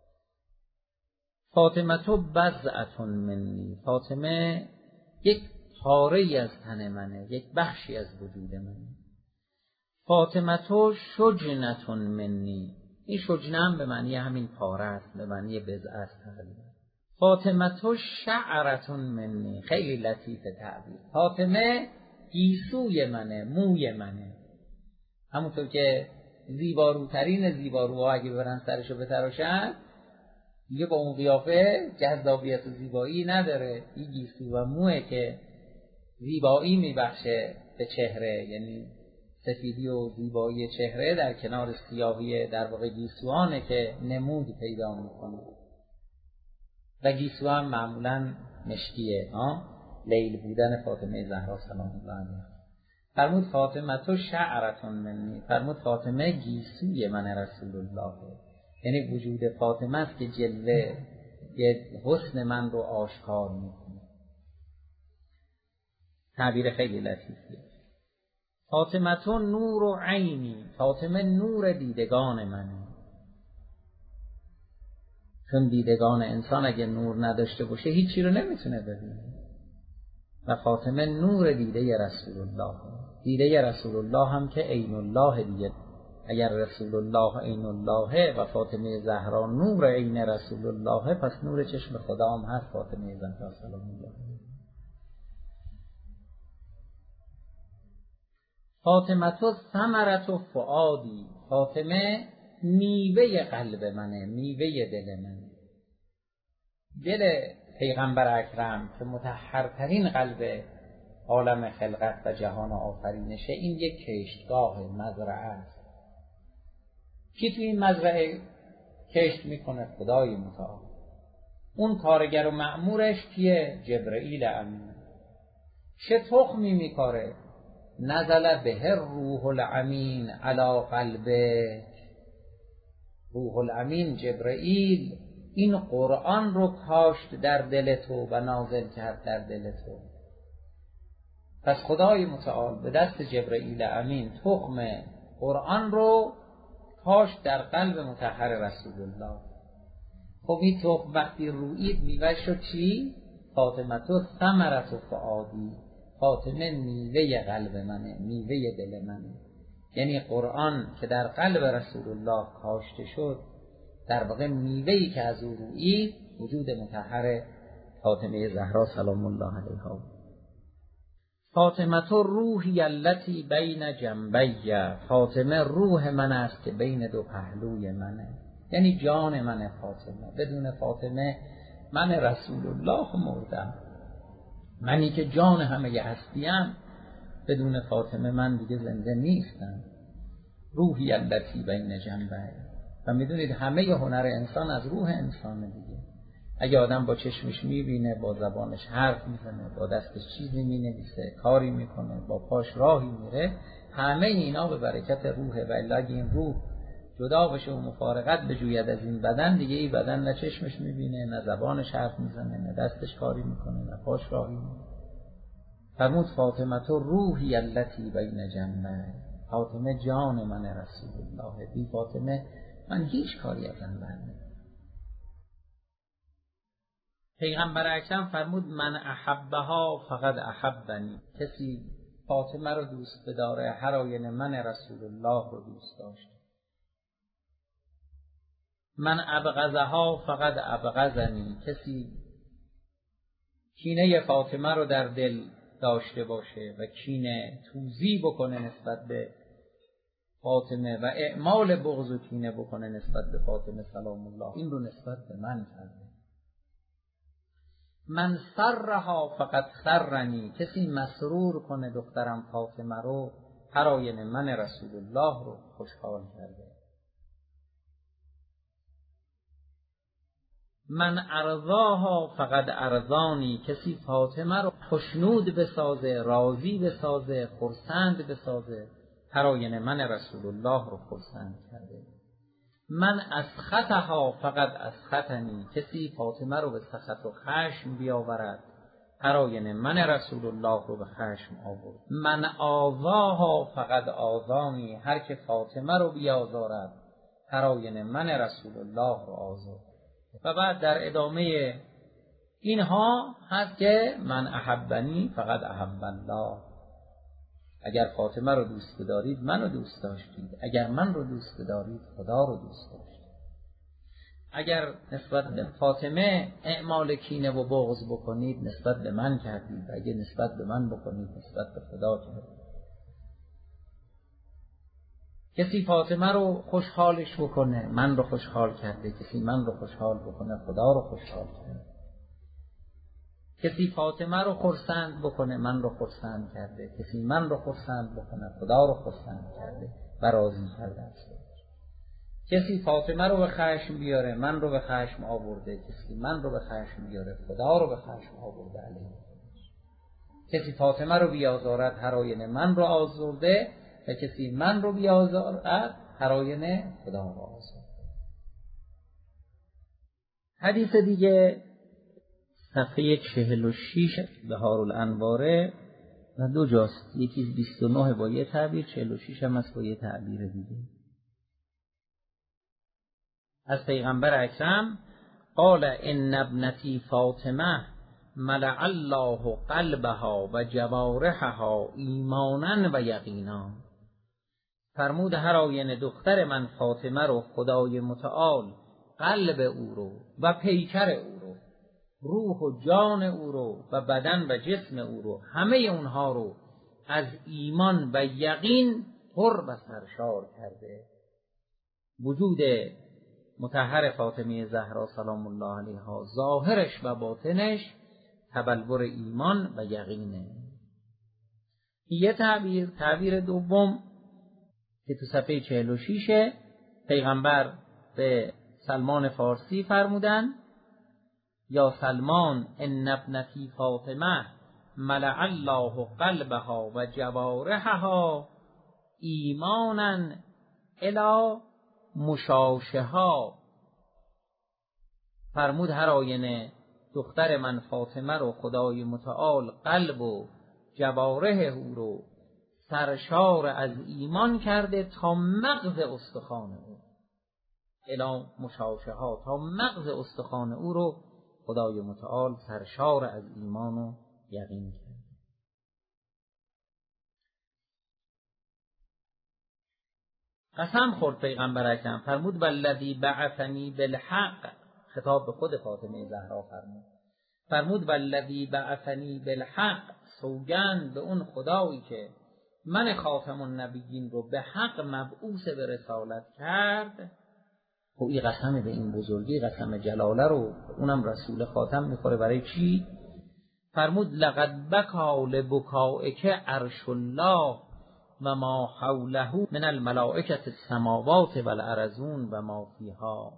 فاطمه تو بضعة منی، فاطمه یک پاره‌ای از تن منه، یک بخشی از وجود منه. فاطمه تو شجنة منی، این شجنه هم به معنی همین پاره است، به معنی بضعه است تقریبا. فاطمه تو شعرة منی، خیلی لطیف تعبیر. فاطمه گیسوی منه، موی منه. همونطور که زیباروترین زیباروها اگه برن سرشو بتراشن دیگه با اون قیافه جذابیت و زیبایی نداره. این گیسو و موه که زیبایی میبخشه به چهره، یعنی سفیدی و زیبایی چهره در کنار سیاهی در واقع گیسوانه که نمود پیدا میکنه. و گیسو هم معمولا مشکیه، لیل بودن فاطمه زهرا سلام الله علیها. فرمود فاطمه تو شعرة منی، فرمود فاطمه گیسوی من رسول الله، یعنی وجود فاطمه است که جلوه حسن من رو آشکار میکنه. تعبیر خیلی لطیفیه. فاطمه تو نور و عینی، فاطمه نور دیدگان منه. چون دیدگان انسان اگه نور نداشته باشه هیچی رو نمیتونه ببینه. و فاطمه نور دیده رسول الله، دیده رسول الله هم که عین الله دیگه. اگر رسول الله عین الله و فاطمه زهرا نور عین رسول الله، پس نور چشم خدا هم هست فاطمه زهرا سلام الله. فاطمه تو ثمرة فؤادی، فاطمه میوه قلب منه، میوه دل منه. دل پیغمبر اکرم که مطهرترین قلب عالم خلقت و جهان آفرینشه، این یک کشتگاه مزرعه است. کی تو این مزرعه کشت میکنه؟ خدای متعال. اون کارگر و مأمورش کیه؟ جبرئیل امین. چه تخمی میکاره؟ نزل به روح الامین علی قلبه. روح الامین جبرئیل این قرآن رو کاشت در دل تو و نازل کرد در دل تو. پس خدای متعال به دست جبرئیل امین تخم قرآن رو کاشت در قلب مطهر رسول الله. خب این تخم وقتی رویید میوه شد چی؟ فاطمه تو ثمرة فؤادی، فاطمه میوه قلب منه، میوه دل منه. یعنی قرآن که در قلب رسول الله کاشته شد، در واقع میوه‌ای که از او رویید وجود مطهر فاطمه زهرا سلام الله علیها. فاطمه روحی التی بین جنبی، فاطمه روح من است که بین دو پهلوی منه، یعنی جان من فاطمه. بدون فاطمه من رسول الله مردم، منی که جان همه هستیم، بدون فاطمه من دیگه زنده نیستم. روحی التی بین جنبی. و میدونید همه هنر انسان از روح انسانه دیگه. اگه آدم با چشمش میبینه، با زبانش حرف میزنه، با دستش چیزی مینویسه، کاری میکنه، با پاش راهی میره، همه اینا به برکت روحه. و الا اگه این روح جدا بشه و مفارقت بجوید از این بدن، دیگه این بدن نه چشمش میبینه، نه زبانش حرف میزنه، نه دستش کاری میکنه، نه پاش راهی میره. فرمود فاطمه تو روحی التی بین جنبی، فاطمه جان من رسول الله، بی فاطمه من هیچ کاری ازم برنمیاد. پیغمبر اکرم فرمود من احبها فقد احبنی، کسی فاطمه رو دوست بداره هر آینه من رسول الله رو دوست داشت. من ابغضها فقد ابغضنی، کسی کینه فاطمه رو در دل داشته باشه و کینه توزی بکنه نسبت به فاطمه و اعمال بغض و کینه بکنه نسبت به فاطمه سلام الله، این رو نسبت به من کرده. من سرها فقط سرنی، کسی مسرور کنه دخترم فاطمه رو هر آینه من رسول الله رو خوشحال کرده. من ارضاها فقط ارضانی، کسی فاطمه رو خوشنود بسازه، راضی بسازه، خرسند بسازه، هر آینه من رسول الله رو خرسند کرده. من اسخطها فقط اسخطنی، کسی فاطمه رو به سخط و خشم بیاورد، هر آینه من رسول الله رو به خشم آورد. من آذاها فقط آذانی، هر که فاطمه رو بیازارد، هر آینه من رسول الله رو آزارد. و بعد در ادامه اینها هست که من احبنی فقط احب الله، اگر فاطمه رو دوست دارید منو دوست داشتید، اگر من رو دوست دارید خدا رو دوست داشتید. اگر نسبت به فاطمه اعمال کینه و بغض بکنید نسبت به من کردید، اگر نسبت به من بکنید نسبت به خدا کردید. کسی فاطمه رو خوشحالش بکنه من رو خوشحال کرده، کسی من رو خوشحال بکنه خدا رو خوشحال کرده. کسی فاطمه رو خرسند بکنه من رو خرسند کرده، کسی من رو خرسند بکنه خدا رو خرسند کرده و راضی کرده است. کسی فاطمه رو به خشم بیاره من رو به خشم آورده، کسی من رو به خشم بیاره خدا رو به خشم آورده علیه. کسی فاطمه رو بیازارد هر آینه من رو آزرده و کسی من رو بیازارد هر آینه خدا رو آزرده. حدیث دیگه صفحه 46 بهارالانواره و دو جاست، یکی 29 با یه تعبیر، 46 هم است با یه تعبیر دیگه. از پیغمبر اکرم قال ان ابنتی فاطمه ملأ الله قلبها و جوارحها ایمانا و یقینا، فرمود هر آینه دختر من فاطمه رو خدای متعال قلب او رو و پیکر او رو، روح و جان او رو و بدن و جسم او رو، همه اونها رو از ایمان و یقین پر و سرشار کرده. وجود مطهر فاطمه زهرا سلام الله علیها ظاهرش و باطنش تبلور ایمان و یقینه. یه تعبیر دوم که تو صفحه 46 پیغمبر به سلمان فارسی فرمودن یا سلمان ان ابنتی فاطمه ملأ الله قلبها و جوارحها ایمانا الی مشاشها، فرمود هر آینه دختر من فاطمه رو خدای متعال قلب و جوارح او رو سرشار از ایمان کرده تا مغز استخوان او، الی مشاشها، تا مغز استخوان او رو خدای متعال سرشار از ایمان و یقین کرد. قسم خورد پیغمبر اکرم، فرمود والذی بعثنی بالحق، خطاب به خود فاطمه زهرا فرمود والذی بعثنی بالحق، سوگند به اون خدایی که من خاتم النبیین رو به حق مبعوث به رسالت کرد. و این قسم به این بزرگی، قسم جلاله رو اونم رسول خاتم میخوره. برای چی؟ فرمود لقد بکا لبکائک عرش الله و ما حوله من الملائکة السماوات والارضون و ما فیها.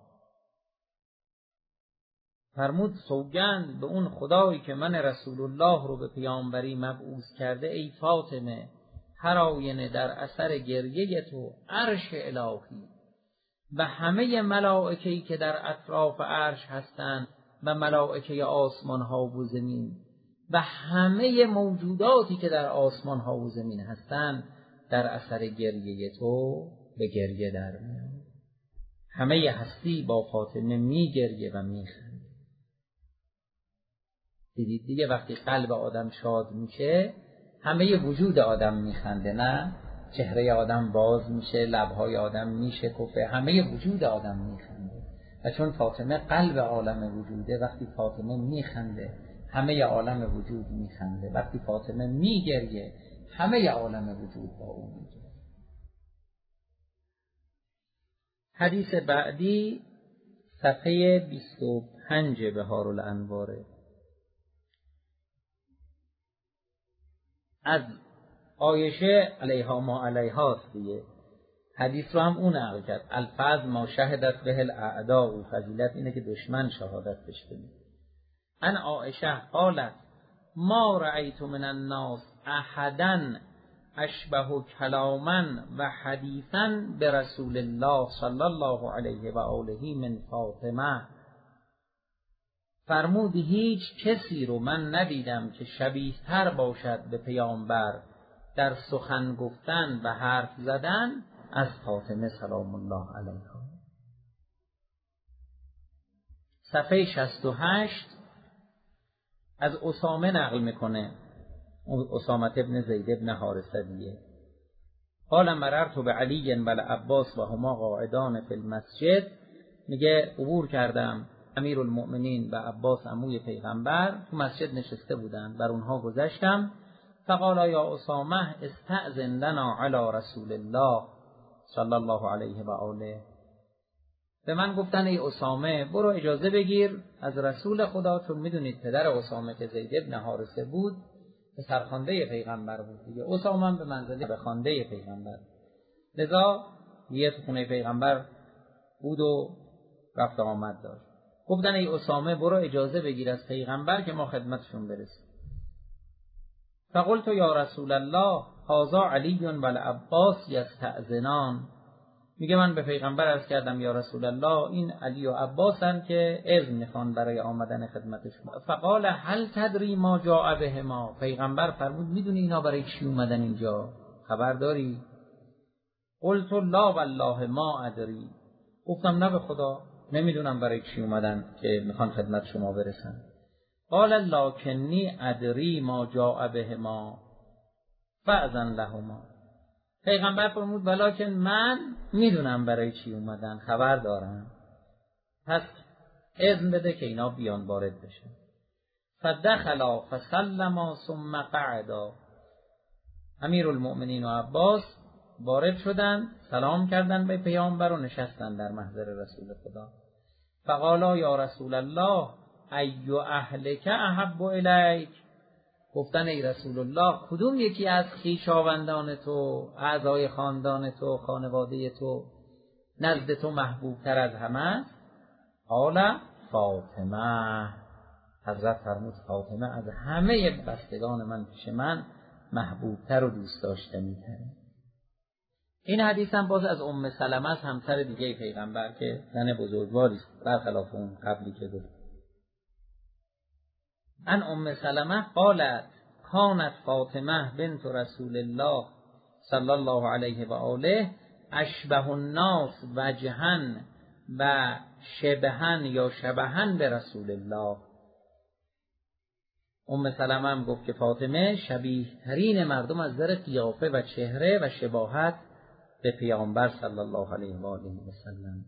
فرمود سوگند به اون خدایی که من رسول الله رو به پیامبری مبعوث کرده، ای فاطمه، هر آینه در اثر گریه تو عرش الهی و همه ملائکه‌ای که در اطراف عرش هستند و ملائکه آسمان ها و زمین و همه موجوداتی که در آسمان ها و زمین هستند در اثر گریه تو به گریه در میان. همه هستی با فاطمه میگریه و میخنده. دیدید دیگه وقتی قلب آدم شاد میشه همه وجود آدم میخنده، نه؟ چهره آدم باز میشه، لبهای آدم میشکفه، همه وجود آدم میخنده. و چون فاطمه قلب عالم وجوده، وقتی فاطمه میخنده همه عالم وجود میخنده، وقتی فاطمه میگریه همه عالم وجود با اون میگریه. حدیث بعدی صفحه 25 بهار الانواره. از عایشه علیها ما علیها است دیگه. حدیث رو هم اون نقل کرد. الفضل ما شهدت به الاعداء، و فضیلت اینه که دشمن شهادت بشه. ان عایشه قالت ما رأیت من الناس احدا اشبه کلاما و حدیثا برسول الله صلی الله علیه و آله من فاطمه. فرمود هیچ کسی رو من ندیدم که شبیه تر باشد به پیامبر در سخن گفتن و حرف زدن از فاطمه سلام الله علیها. صفحه 68 از اسامه نقل میکنه، اسامه ابن زید ابن حارثه دیگه. قال مررت به علی و العباس و هما قاعدان فی المسجد، میگه عبور کردم امیرالمؤمنین و عباس عموی پیغمبر تو مسجد نشسته بودند، بر اونها گذشتم. فقال یا اسامه استأذن لنا علی رسول الله صلی الله علیه و آله. به من گفتن ای اسامه برو اجازه بگیر از رسول خدا، چون میدونید پدر اسامه که زید ابن حارثه بود به سرخوانده پیغمبر بود دیگه. اسامه به منزله به خوانده پیغمبر، لذا یه تو خونه پیغمبر بود و رفت آمد داشت. گفتن ای اسامه برو اجازه بگیر از پیغمبر که ما خدمتشون برسیم. فقلت یا رسول الله هذا علی و العباس یستأذنان. میگه من به پیغمبر عرض کردم یا رسول الله این علی و عباسن که اذن میخوان برای آمدن خدمت شما. فقال هل تدری ما جاء بهما. پیغمبر فرمود میدونی اینا برای چی اومدن اینجا، خبر داری؟ قلت لا والله ما ادری. گفتم نه به خدا نمیدونم برای چی اومدن که میخوان خدمت شما برسن. قال لکنی ادری ما جاء بهما فاذن لهما. پیغمبر فرمود ولکن من میدونم برای چی اومدن، خبر دارم، پس اذن بده که اینا بیان وارد بشن. فدخلا فسلما ثم قعدا. امیرالمؤمنین و عباس وارد شدن، سلام کردن به پیامبر و نشستن در محضر رسول خدا. فقالا یا رسول الله ای اهلک احب الیک. گفتن ای رسول الله کدوم یکی از خویشاوندان تو، اعضای خاندان تو، خانواده تو نزد تو محبوب تر از همه؟ قال فاطمه. حضرت فرمود فاطمه از همه بستگان من پیش من محبوب تر و دوست داشتنی تره. این حدیث هم باز از ام سلمه همسر دیگه پیغمبر که زن بزرگواری است، برخلاف اون قبلی که گفت. ان ام سلمه قالت کانت فاطمه بنت رسول الله صلی الله علیه و آله اشبه الناس وجها و شبهن یا شبهن به رسول الله ام سلمه هم گفت که فاطمه شبیه ترین مردم از نظر قیافه و چهره و شباهت به پیامبر صلی الله علیه و آله و سلم.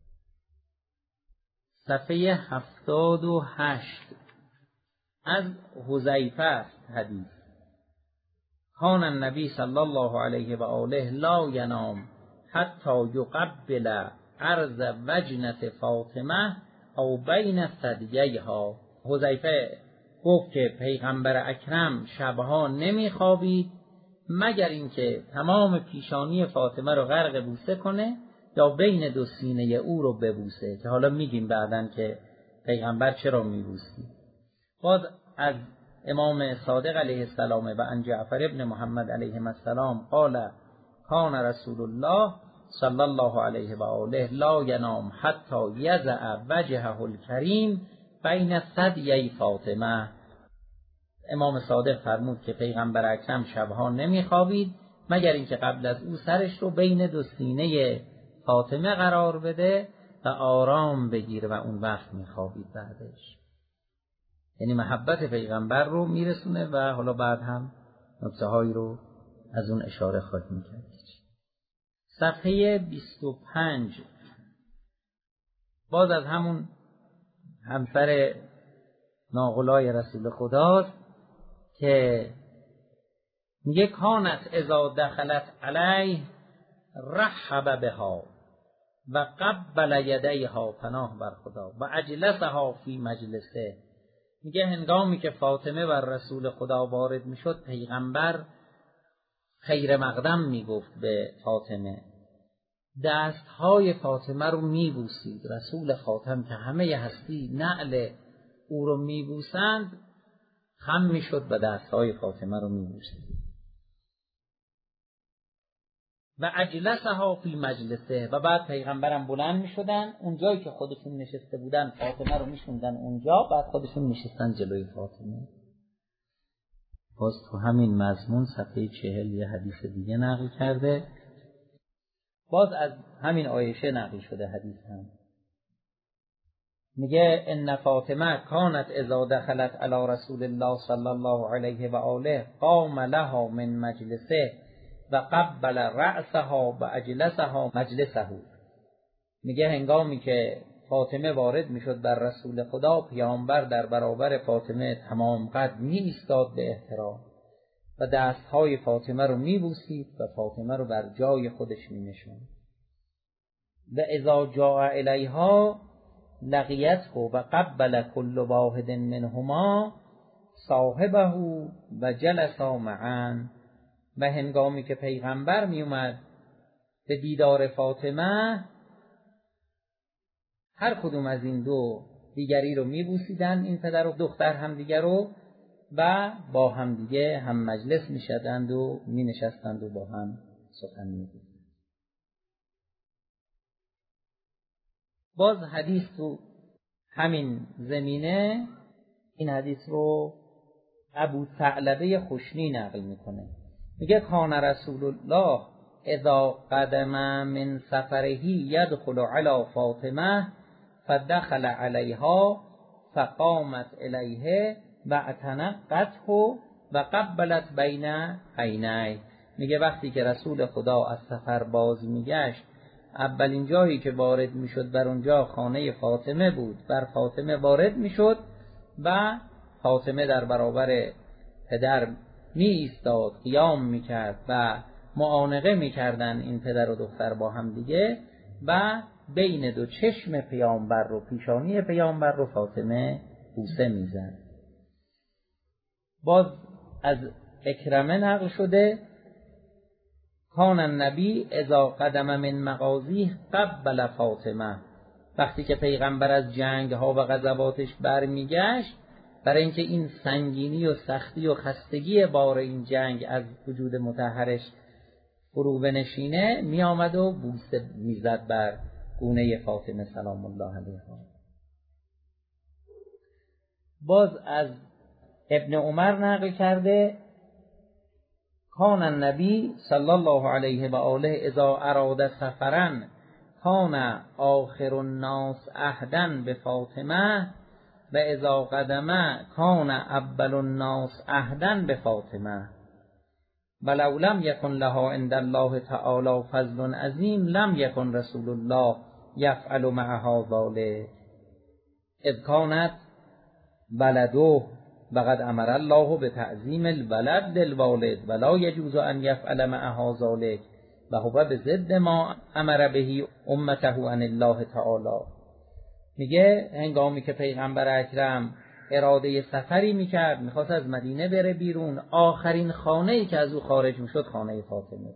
صفحه 78 از حذیفه است حدیث: کان النبی صلی الله علیه و آله لا ینام حتی یقبل عرض وجنة فاطمه او بین ثدییها. حذیفه گفت که پیغمبر اکرم شبها نمیخوابید مگر اینکه تمام پیشانی فاطمه رو غرق بوسه کنه یا بین دو سینه او رو ببوسه، که حالا میگیم بعدن که پیغمبر چرا میبوسید. باز از امام صادق علیه السلام و عن جعفر ابن محمد علیه السلام قال کان رسول الله صلی الله علیه و آله لا ینام حتی یضع وجهه الکریم بین ثدیی فاطمه. امام صادق فرمود که پیغمبر اکرم شبها نمیخوابید مگر اینکه قبل از او سرش رو بین دو سینه فاطمه قرار بده و آرام بگیره و اون وقت میخوابید بعدش. یعنی محبت پیغمبر رو میرسونه و حالا بعد هم نکته هایی رو از اون اشاره خواهیم کرد. صفحه 25 باز از همون همسر ناغلای رسول خداست که میگه کانت اذا دخلت علیه رحب بها و قبل یدیها، پناه بر خدا، و اجلسها فی مجلسه. میگه هنگامی که فاطمه بر رسول خدا وارد میشد پیغمبر خیر مقدم میگفت به فاطمه، دستهای فاطمه رو میبوسید. رسول خاتم که همه هستی نعل او رو میبوسند خم میشد و دستهای فاطمه رو میبوسید. و اجلسها فی مجلسه، و بعد پیغمبرم بلند میشدن اون جایی که خودشون نشسته بودن فاطمه رو میشوندن اونجا، بعد خودشون نشستن جلوی فاطمه. باز تو همین مضمون صفحه 40 یه حدیث دیگه نقل کرده، باز از همین عایشه نقل شده حدیث هم. میگه ان فاطمه کانت اذا دخلت علی رسول الله صلی الله علیه و آله قام لها من مجلسه و قبل رأسها و اجلسها مجلسه. میگه هنگامی که فاطمه وارد میشد بر رسول خدا، پیامبر در برابر فاطمه تمام قد می ایستاد به احترام و دستهای فاطمه رو میبوسید و فاطمه رو بر جای خودش می نشوند. و اذا جاء الیها لقیته و قبل کل واحد منهما صاحبه و جلسا معا. و هنگامی که پیغمبر می اومد به دیدار فاطمه، هر کدوم از این دو دیگری رو میبوسیدن، این پدر و دختر هم دیگر رو، و با هم دیگه هم مجلس میشدند و می نشستند و با هم سخن میگفتند. باز حدیث تو همین زمینه، این حدیث رو ابو ثعلبه خشنی نقل میکنه. میگه کان رسول الله اذا قدم من سفره یدخل علی فاطمه فدخل علیها فقامت الیه و اعتنقته و قبلت بین عینیه. میگه وقتی که رسول خدا از سفر باز میگشت، اولین جایی که وارد میشد بر اونجا خانه فاطمه بود، بر فاطمه وارد میشد و فاطمه در برابر پدر می ایستاد، قیام میکرد و معانقه میکردن این پدر و دختر با هم دیگه، و بین دو چشم پیامبر رو، پیشانی پیامبر رو فاطمه بوسه میزد. باز از اکرمه نقل شده کان النبی اذا قدم من مغازیه قبل فاطمه. وقتی که پیغمبر از جنگ ها و غزواتش برمیگشت، برای اینکه این سنگینی و سختی و خستگی بار این جنگ از وجود مطهرش فرو بنشینه، می آمد و بوسه میزد بر گونه فاطمه سلام الله علیها. باز از ابن عمر نقل کرده کان النبی صلی الله علیه و آله اذا اراد سفرا کان آخر الناس عهدا به فاطمه و و اذا قدم کان اول الناس عهدا بفاطمه ولو لم یکن لها عند الله تعالی فضل عظیم لم یکن رسول الله یفعل معها ذلک اذ کانت ولده وقد امر الله بتعظیم الولد للوالد ولا یجوز ان یفعل معها ذلک و هو بضد ما امر به امته عن الله تعالی. میگه هنگامی که پیغمبر اکرم اراده سفری میکرد، میخواست از مدینه بره بیرون، آخرین خانه‌ای که از او خارج میشد خانه فاطمه.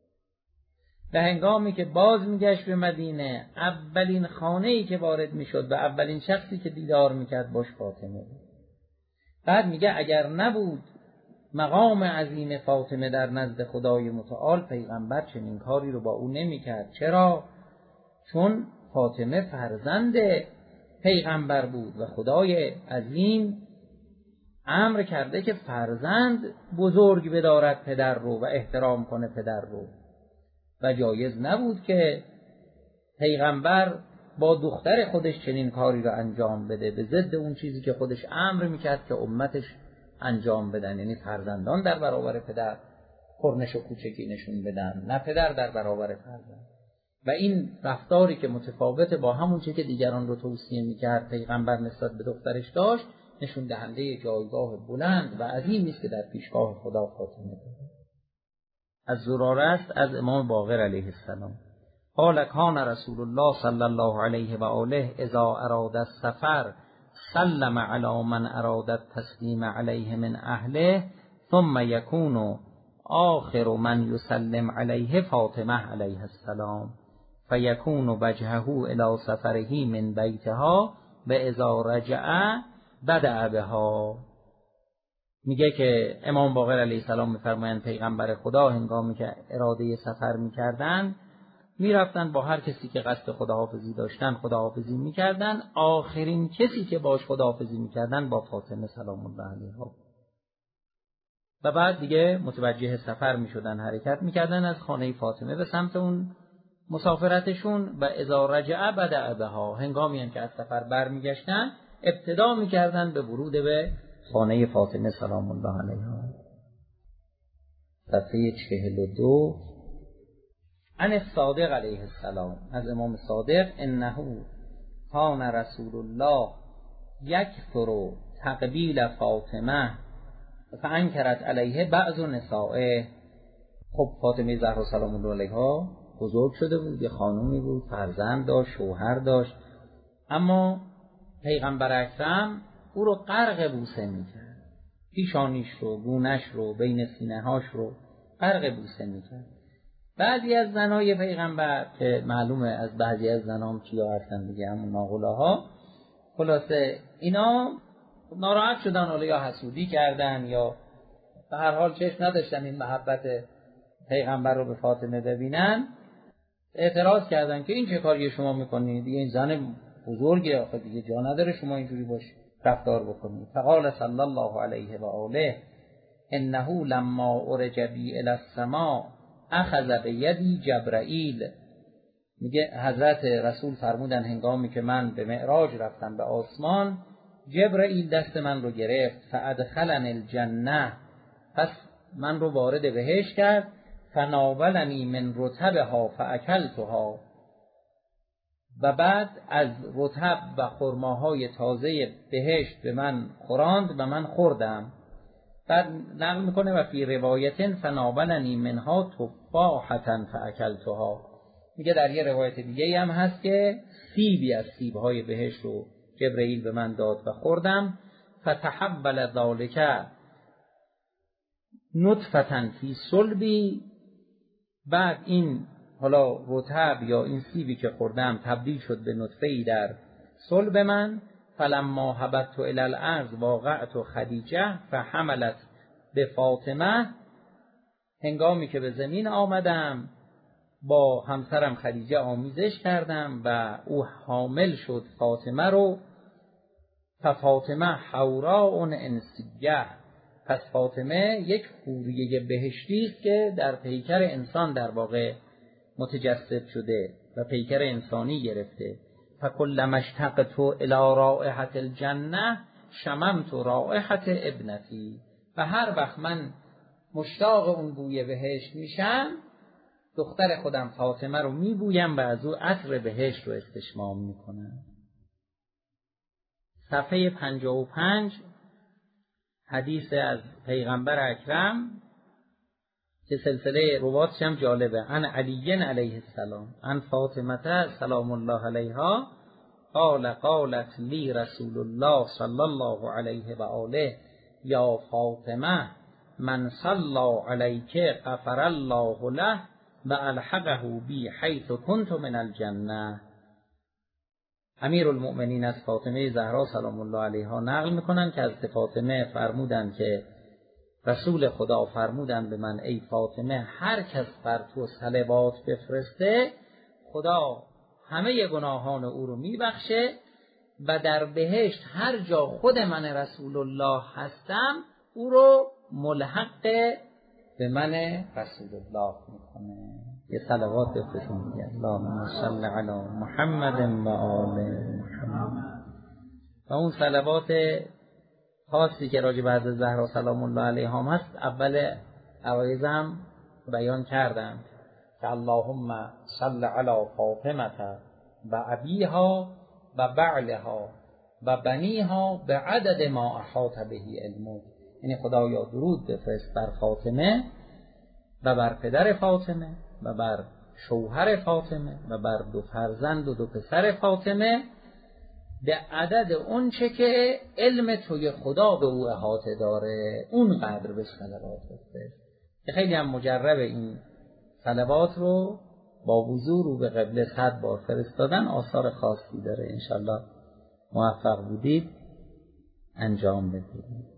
و هنگامی که باز میگشت به مدینه، اولین خانه‌ای که وارد میشد و اولین شخصی که دیدار میکرد باش فاطمه بود. بعد میگه اگر نبود مقام عظیم فاطمه در نزد خدای متعال، پیغمبر چنین کاری رو با او نمیکرد. چرا؟ چون فاطمه فرزند پیغمبر بود و خدای عظیم امر کرده که فرزند بزرگ بدارد پدر رو و احترام کنه پدر رو و جایز نبود که پیغمبر با دختر خودش چنین کاری رو انجام بده، به ضد اون چیزی که خودش امر میکرد که امتش انجام بدن، یعنی فرزندان در برابر پدر کرنش و کوچکی نشون بدن، نه پدر در برابر فرزند. و این رفتاری که متفاوت با همون چیزی که دیگران رو توصیه میکرد پیغمبر نسبت به دخترش داشت، نشون دهنده جایگاه بلند و عظیمی است که در پیشگاه خدا فاطمه داره. از زراره است از امام باقر علیه السلام قال کان رسول الله صلی الله علیه و آله اذا اراد السفر سلم علی من اراد التسلیم علیه من اهله ثم یکون آخر من یسلم علیه فاطمه علیه السلام فیکون وجهه الی سفره من بیتها و اذا رجع بدأ بها. میگه که امام باقر علیه السلام میفرمایند پیغمبر خدا هنگامی که اراده سفر میکردن میرفتن با هر کسی که قصد خداحافظی داشتن خداحافظی میکردن، آخرین کسی که باش خداحافظی میکردن با فاطمه سلام الله علیها و بعد دیگه متوجه سفر میشدن، حرکت میکردن از خانه فاطمه به سمت اون مسافرتشون و اذا رجع بدأ بها، هنگامی هم که از سفر برمیگشتن ابتدا میکردن به ورود به خانه فاطمه سلام الله علیها. صفحه 42 عن الصادق علیه السلام از امام صادق انه کان رسول الله یکثر تقبیل فاطمه فانکرت علیه بعض نسائه. خب فاطمه زهرا سلام الله علیها بزرگ شده بود، یه خانومی بود، فرزند داشت، شوهر داشت، اما پیغمبر اکرم او رو غرق بوسه میکرد، پیشانیش رو، گونش رو، بین سینه‌هاش رو غرق بوسه میکرد. بعضی از زنای پیغمبر که معلومه از بعضی از زنام کیا هستن دیگه، همون ناقلاها، خلاصه اینا ناراحت شدن، حالا یا حسودی کردن یا به هر حال چشم نداشتن این محبت پیغمبر رو به فاطمه ببینن، اعتراض کردن که این چه کاری شما میکنید، دیگه این زن بزرگه، آخه دیگه جا نداره شما اینجوری باش رفتار بکنید. فقال صلی الله علیه و آله انه لما عرج بی الی السماء اخذ بیدی جبرائیل. میگه حضرت رسول فرمودن هنگامی که من به معراج رفتم به آسمان، جبرائیل دست من رو گرفت، فادخلنی الجنه، پس من رو وارد بهشت کرد، فناولنی من رطبها فاکلتها، و بعد از رطب و خرماهای تازه بهشت به من خوراند و من خوردم. بعد نقل میکنه و فی روایت فناولنی منها تفاحة فاکلتها، میگه در یه روایت دیگه هم هست که سیبی از سیبهای بهشت رو جبرئیل به من داد و خوردم. فتحول ذلک نطفة فی صلبی، بعد این حالا رطب یا این سیبی که خوردم تبدیل شد به نطفه‌ای در صلب من. فلما هبطت الی الارض واقعت خدیجه فحملت به فاطمه، هنگامی که به زمین آمدم با همسرم خدیجه آمیزش کردم و او حامل شد فاطمه رو. فاطمه حوراء انسیه، پس فاطمه یک حوریه بهشتی است که در پیکر انسان در واقع متجسد شده و پیکر انسانی گرفته. فکلما اشتقت الی رائحة الجنه شممت رائحة ابنتی، و هر وقت من مشتاق اون بوی بهشت میشم دختر خودم فاطمه رو میبویم و از او عطر بهشت رو استشمام میکنم. صفحه 55 حدیث از پیغمبر اکرم که سلسله رواتش هم جالبه. عن علی علیه السلام عن فاطمه سلام الله علیها قالت لی رسول الله صلی الله علیه و آله یا فاطمه من صلی علیک غفر الله له و الحقه بی حیث کنت من الجنه. امیرالمؤمنین از فاطمه زهرا سلام الله علیها نقل میکنن که از فاطمه فرمودن که رسول خدا فرمودن به من ای فاطمه هر کس بر تو صلوات بفرسته خدا همه گناهان او رو میبخشه و در بهشت هر جا خود من رسول الله هستم او رو ملحق به من رسول الله میکنه. یه صلوات بفرستیم دیگه. اللهم صل علی محمد و آل محمد. و اون صلوات خاصی که راجع به حضرت زهرا سلام الله علیها هست اول عوایزم بیان کردم که اللهم صل علی فاطمه و ابیها و بعلها و بنیها به عدد ما احاط بهی علمک. یعنی خدایا درود بفرست بر فاطمه و بر پدر فاطمه و بر شوهر فاطمه و بر دو فرزند و دو پسر فاطمه به عدد اون چه که علم توی خدا به او احاطه داره اون قدر به صلوات بفرست. که خیلی هم مجرب این صلوات رو با وضو رو به قبله 100 بار فرستادن آثار خاصی داره. انشالله موفق بودید انجام بدید.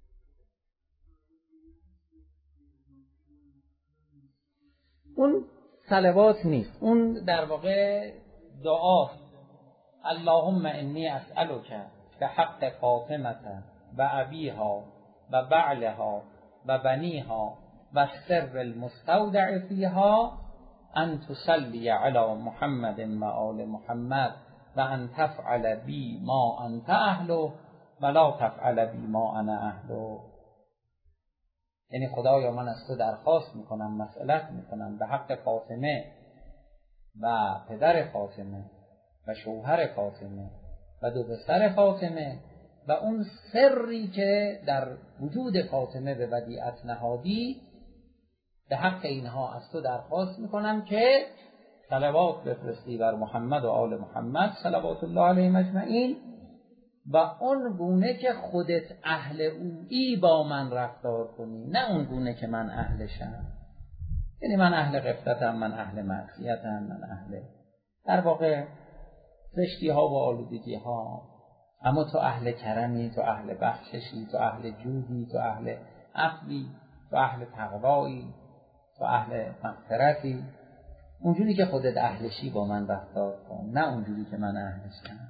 اون صلوات نیست، اون در واقع دعاست. اللهم انی اسألک به حق فاطمه و ابیها و بعلها و بنیها و سر المستودع فیها ان تصلی علی محمد و آل محمد و ان تفعل بی ما انت اهله و لا تفعل بی ما انا اهله. یعنی خدایا من از تو درخواست میکنم، مسئلت میکنم به حق فاطمه و پدر فاطمه و شوهر فاطمه و دو پسر فاطمه و اون سری که در وجود فاطمه به ودیعت نهادی، به حق اینها از تو درخواست میکنم که صلوات بفرستی بر محمد و آل محمد صلوات الله علیهم اجمعین و اون گونه که خودت اهل اویی با من رفتار کنی، نه اون گونه که من اهلشم. یعنی من اهل غفلتم، من اهل معصیتم، من اهل در واقع زشتی ها و آلودگی ها، اما تو اهل کرمی، تو اهل بخششی، تو اهل جودی، تو اهل عفوی، تو اهل تقوایی، تو اهل مغفرتی. اونجوری که خودت اهلشی با من رفتار کن، نه اونجوری که من اهلشم.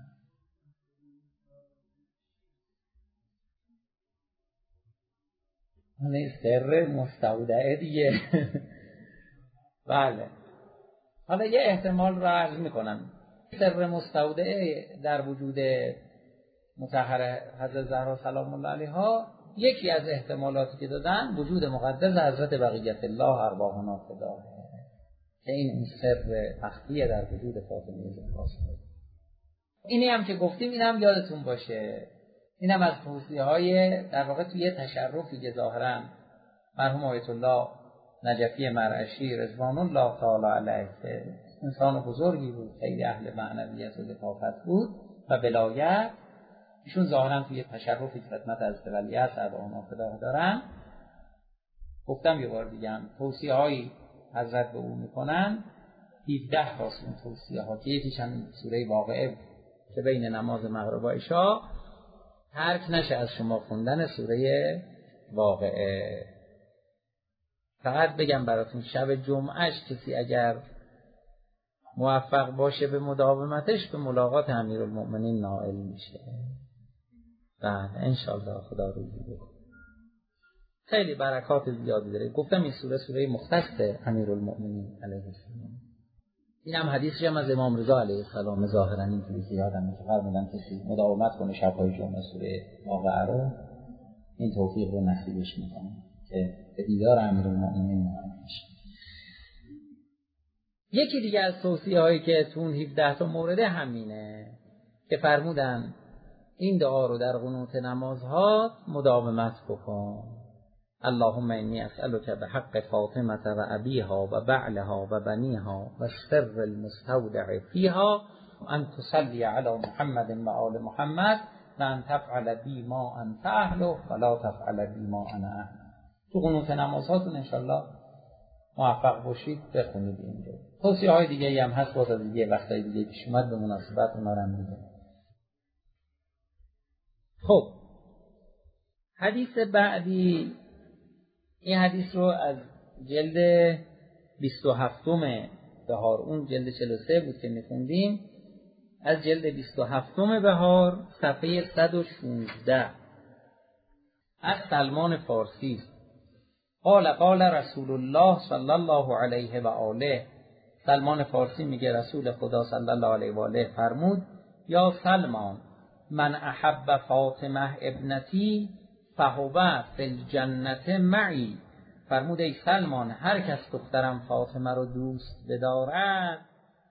این سر مستودعه دیگه. بله. حالا یه احتمال رو عرض میکنم. سر مستودعه در وجود مطهر حضرت زهرا سلام الله علیها، یکی از احتمالاتی که دادن وجود مقدس حضرت بقیت الله ارواحنا فداه، که این سر مخفی در وجود فاطمه زهرا. اینی هم که گفتیم اینم یادتون باشه، اینم از توصیه‌های در واقع توی تشرفی که ظاهرا مرحوم آیت الله نجفی مرعشی رضوان الله تعالی علیه که انسان بزرگی بود، خیلی اهل معنویت و لطافت بود و ولایت، ایشون ظاهرا توی تشرفی خدمت از ولیعصر ارواحنا فداه دارن. گفتم یه بار دیگه هم توصیه‌های حضرت به او میکنن 17 راست اون توصیه‌ها که یکیش هم سوره واقعه که بین نماز مغرب و عشا ترک نشه از شما خوندن سوره واقعه. فقط بگم براتون شب جمعهش کسی اگر موفق باشه به مداومتش به ملاقات امیرالمؤمنین نائل میشه. بله انشالله خدا روزی بکنه. خیلی برکات زیادی داره. گفتم این سوره مختص امیرالمؤمنین علیه السلام. این هم حدیثی هم از امام رضا علیه السلام ظاهرا اینجوری که یادم که فرمودن کسی مداومت کنه شب‌های جمعه سوره واقعه رو این توفیق رو نصیبش میکنه که به دیدار امیرالمؤمنین نائل بشه. یکی دیگه از توصیه‌هایی که تو 17 تا مورد همینه که فرمودن این دعا رو در قنوت نمازها مداومت بکن. اللهم انی اسألک بحق فاطمه و ابیها و بعلها و بنیها و السر المستودع فیها ان تصلی علی محمد و آل محمد و ان تفعل بی ما انت اهله ولا تفعل بی ما انا اهله. تو قنوت نمازهاتون انشالله موفق باشید بخونید این رو. توصیه های دیگه هم هست باز از دیگه وقتای دیگه پیش اومد به مناسبت اونا رو میگم. خب حدیث بعدی، این حدیث رو از جلد 27 بهار، اون جلد 43 بود که میخوندیم، از جلد 27 بهار صفحه 116 از سلمان فارسی. قال رسول الله صلی الله علیه و آله. سلمان فارسی میگه رسول خدا صلی الله علیه و آله فرمود یا سلمان من احب فاطمه ابنتی فهو فی الجنة معی. فرمود ای سلمان هر کس دخترم فاطمه رو دوست بدارد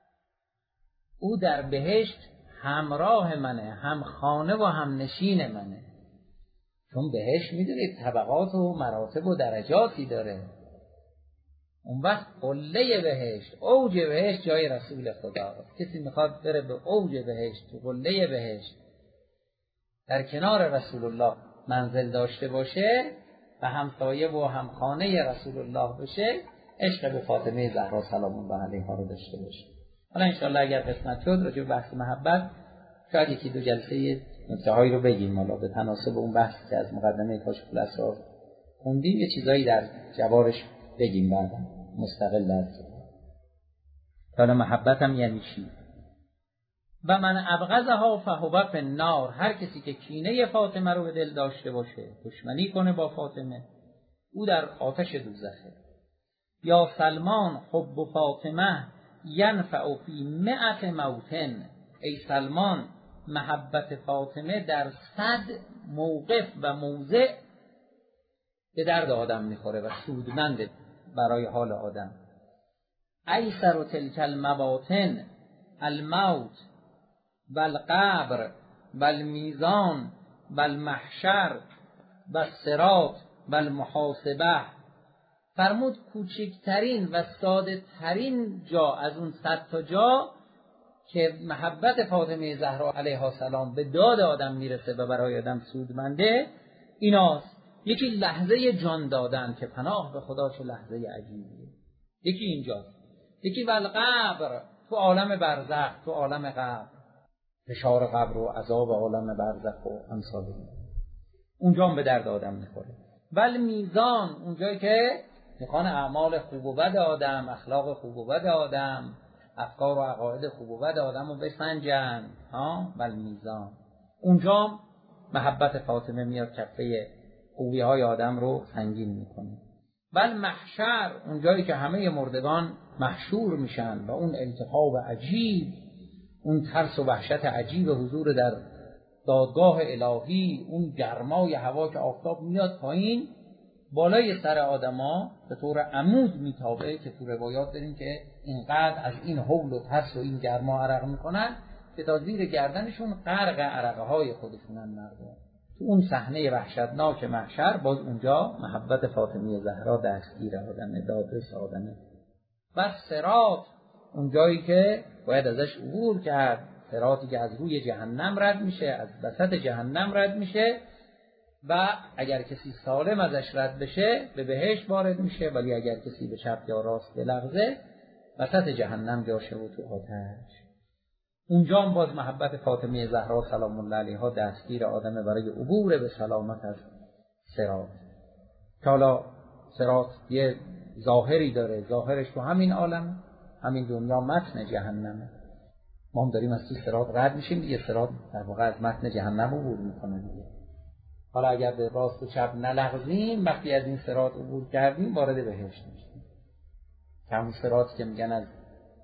او در بهشت همراه منه، هم خانه و هم نشین منه. چون بهشت میدونید طبقات و مراتب و درجاتی داره. اون وقت قله بهشت، اوج بهشت جای رسول خدا. کسی میخواد بره به اوج بهشت، تو قله بهشت در کنار رسول الله منزل داشته باشه و همسایه و همخانه رسول الله بشه، عشق به فاطمه زهرا سلام الله علیها رو داشته باشه. حالا انشاءالله اگر قسمت شد راجع به بحث محبت شاید یکی دو جلسه نکته‌هایی رو بگیم، حالا به تناسب اون بحثی که از مقدمه کاشف الاسرار خوندیم یه چیزایی در جوارش بگیم بعدا مستقل از. حالا محبت هم یعنی چی؟ و من ابغضها فهو فی النار. هر کسی که کینه فاطمه رو به دل داشته باشه، دشمنی کنه با فاطمه، او در آتش دوزخه. یا سلمان حب فاطمه ینفع فی 100 موطن. ای سلمان محبت فاطمه در 100 موقف و موضع به درد آدم میخوره و سودمنده برای حال آدم. ایسر تلک المواطن الموت و القبر و المیزان و المحشر و الصراط و المحاسبه. فرمود کوچکترین و ساده ترین جا از اون 100 تا جا که محبت فاطمه زهرا علیها السلام به داد آدم میرسه و برای آدم سودمنده ایناست. یکی لحظه جان دادن که پناه به خدا چه لحظه عجیبیه، یکی اینجاست. یکی والقبر، تو عالم برزخ، تو عالم قبر، فشار قبر و عذاب عالم برزخ و امثال اونجا هم به درد آدم میخوره. والمیزان، اونجایی که میخوان اعمال خوب و بد آدم، اخلاق خوب و بد آدم، افکار و عقاید خوب و بد آدم رو بسنجن. والمیزان، اونجا محبت فاطمه میاد کفه خوبی های آدم رو سنگین میکنه. والمحشر، اونجایی که همه مردگان محشور میشن و اون التهاب عجیب، اون ترس و وحشت عجیب حضور در دادگاه الهی، اون گرمای هوا که آفتاب میاد پایین بالای سر آدما به طور عمود میتابه که تو روایات داریم که اینقدر از این هول و ترس و این گرما عرق میکنن که تا زیر گردنشون غرق عرقه های خودشونن مردم. تو اون صحنه وحشتناک محشر باز اونجا محبت فاطمه زهرا دستگیر آدمه، دادرس آدمه. و صراط، اونجایی که باید ازش عبور کرد، صراطی که از روی جهنم رد میشه، از وسط جهنم رد میشه و اگر کسی سالم ازش رد بشه به بهشت وارد میشه، ولی اگر کسی به چپ یا راست بلغزه وسط جهنم جاشه و تو آتش. اونجا هم باز محبت فاطمه زهرا سلام الله علیها دستگیر آدمه برای عبور به سلامت از صراط. که حالا صراط یه ظاهری داره، ظاهرش تو همین عالم، همین دنیا متن جهنمه. ما هم داریم از تو صراط رد میشیم دیگه، صراط در واقع از متن جهنم عبور میکنه دیگه. حالا اگر به راست و چپ نلغزیم، وقتی از این صراط عبور کردیم وارد بهشت میشیم. همون صراطی که میگن از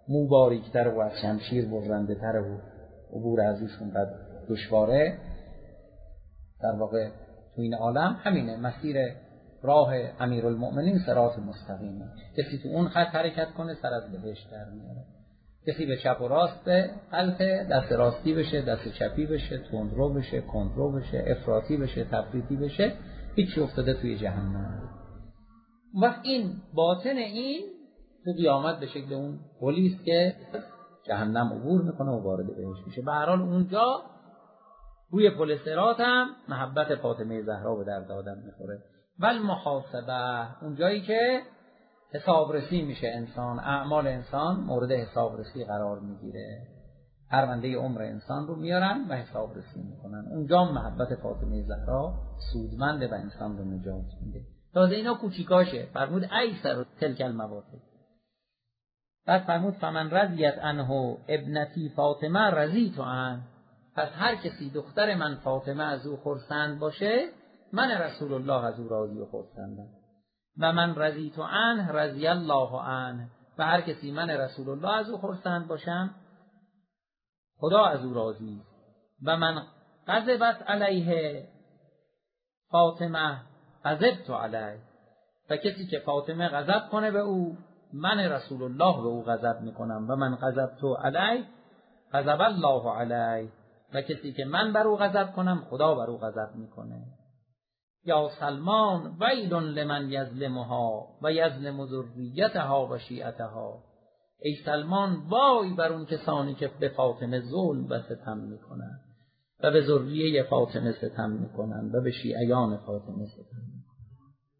مو باریک‌تر و از شمشیر برنده تر و عبور از ایشون قد دشواره. در واقع تو این عالم همینه، مسیر راه امیرالمؤمنین صراط مستقیمه. کسی تو اون خط حرکت کنه سر از بهشت در میاره، کسی به چپ و راست غلطه، دست راستی بشه، دست چپی بشه، تندرو بشه، کندرو بشه، افراطی بشه، تفریطی بشه، هیچی افتاده توی جهنم. وقت این باطن این تو قیامت به شکل اون پلیس که جهنم عبور میکنه و وارد بهشت میشه. به هر حال اونجا روی پل صراط هم محبت فاطمه زهرا به درد آدم میخوره. ول محاسبه، اونجایی که حسابرسی میشه انسان، اعمال انسان مورد حسابرسی قرار میگیره، پرونده عمر انسان رو میارن و حسابرسی میکنن. اونجا محبت فاطمه زهرا سودمنده و انسان رو نجات میده. تازه اینا کوچیکاشه. فرمود ایسر تلک المواطن. بعد فرمود فمن رضیت عنه ابنتی فاطمه رضیت عنه. پس هر کسی دختر من فاطمه از او خرسند باشه، من رسول الله از او راضی و خرسندم. و من رضیت عنه رضی الله عنه. و هر کسی من رسول الله از او خرسند باشم، خدا از او راضی. و من غضبت علیه فاطمه غضبت علیه. و کسی که فاطمه غضب کنه به او، من رسول الله به او غضب میکنم. و من غضبت علیه غضب الله علیه. و کسی که من بر او غضب کنم، خدا بر او غضب میکنه. یا سلمان ویل لمن یظلمها و یظلم ذریتها و شیعتها. ای سلمان وای بر اون کسانی که به فاطمه ظلم و ستم میکنن و به ذریه فاطمه ستم میکنن و به شیعیان فاطمه ستم میکنن.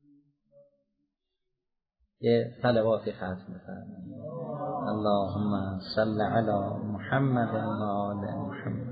یه صلوات ختم فرمایید. اللهم صل علی محمد و آل محمد.